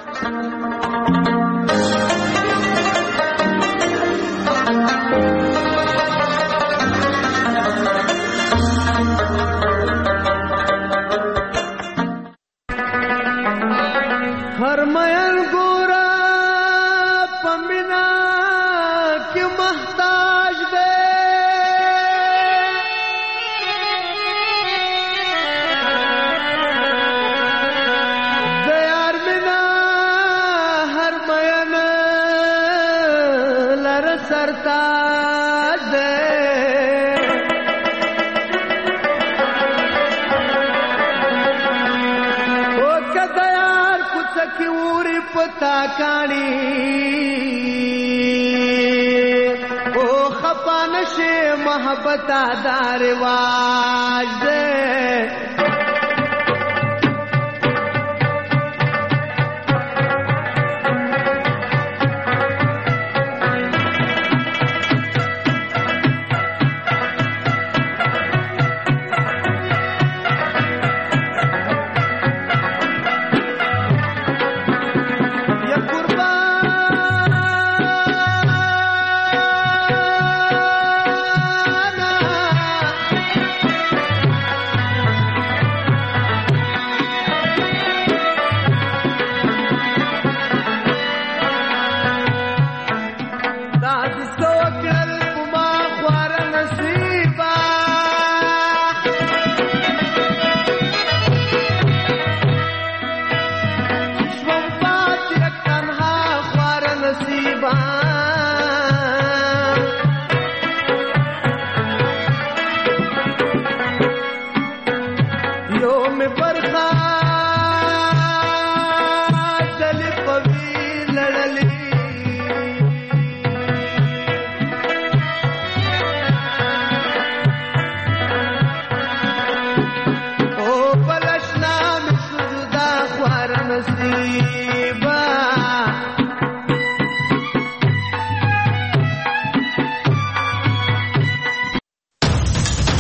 محبت دا رواج دے نصیبا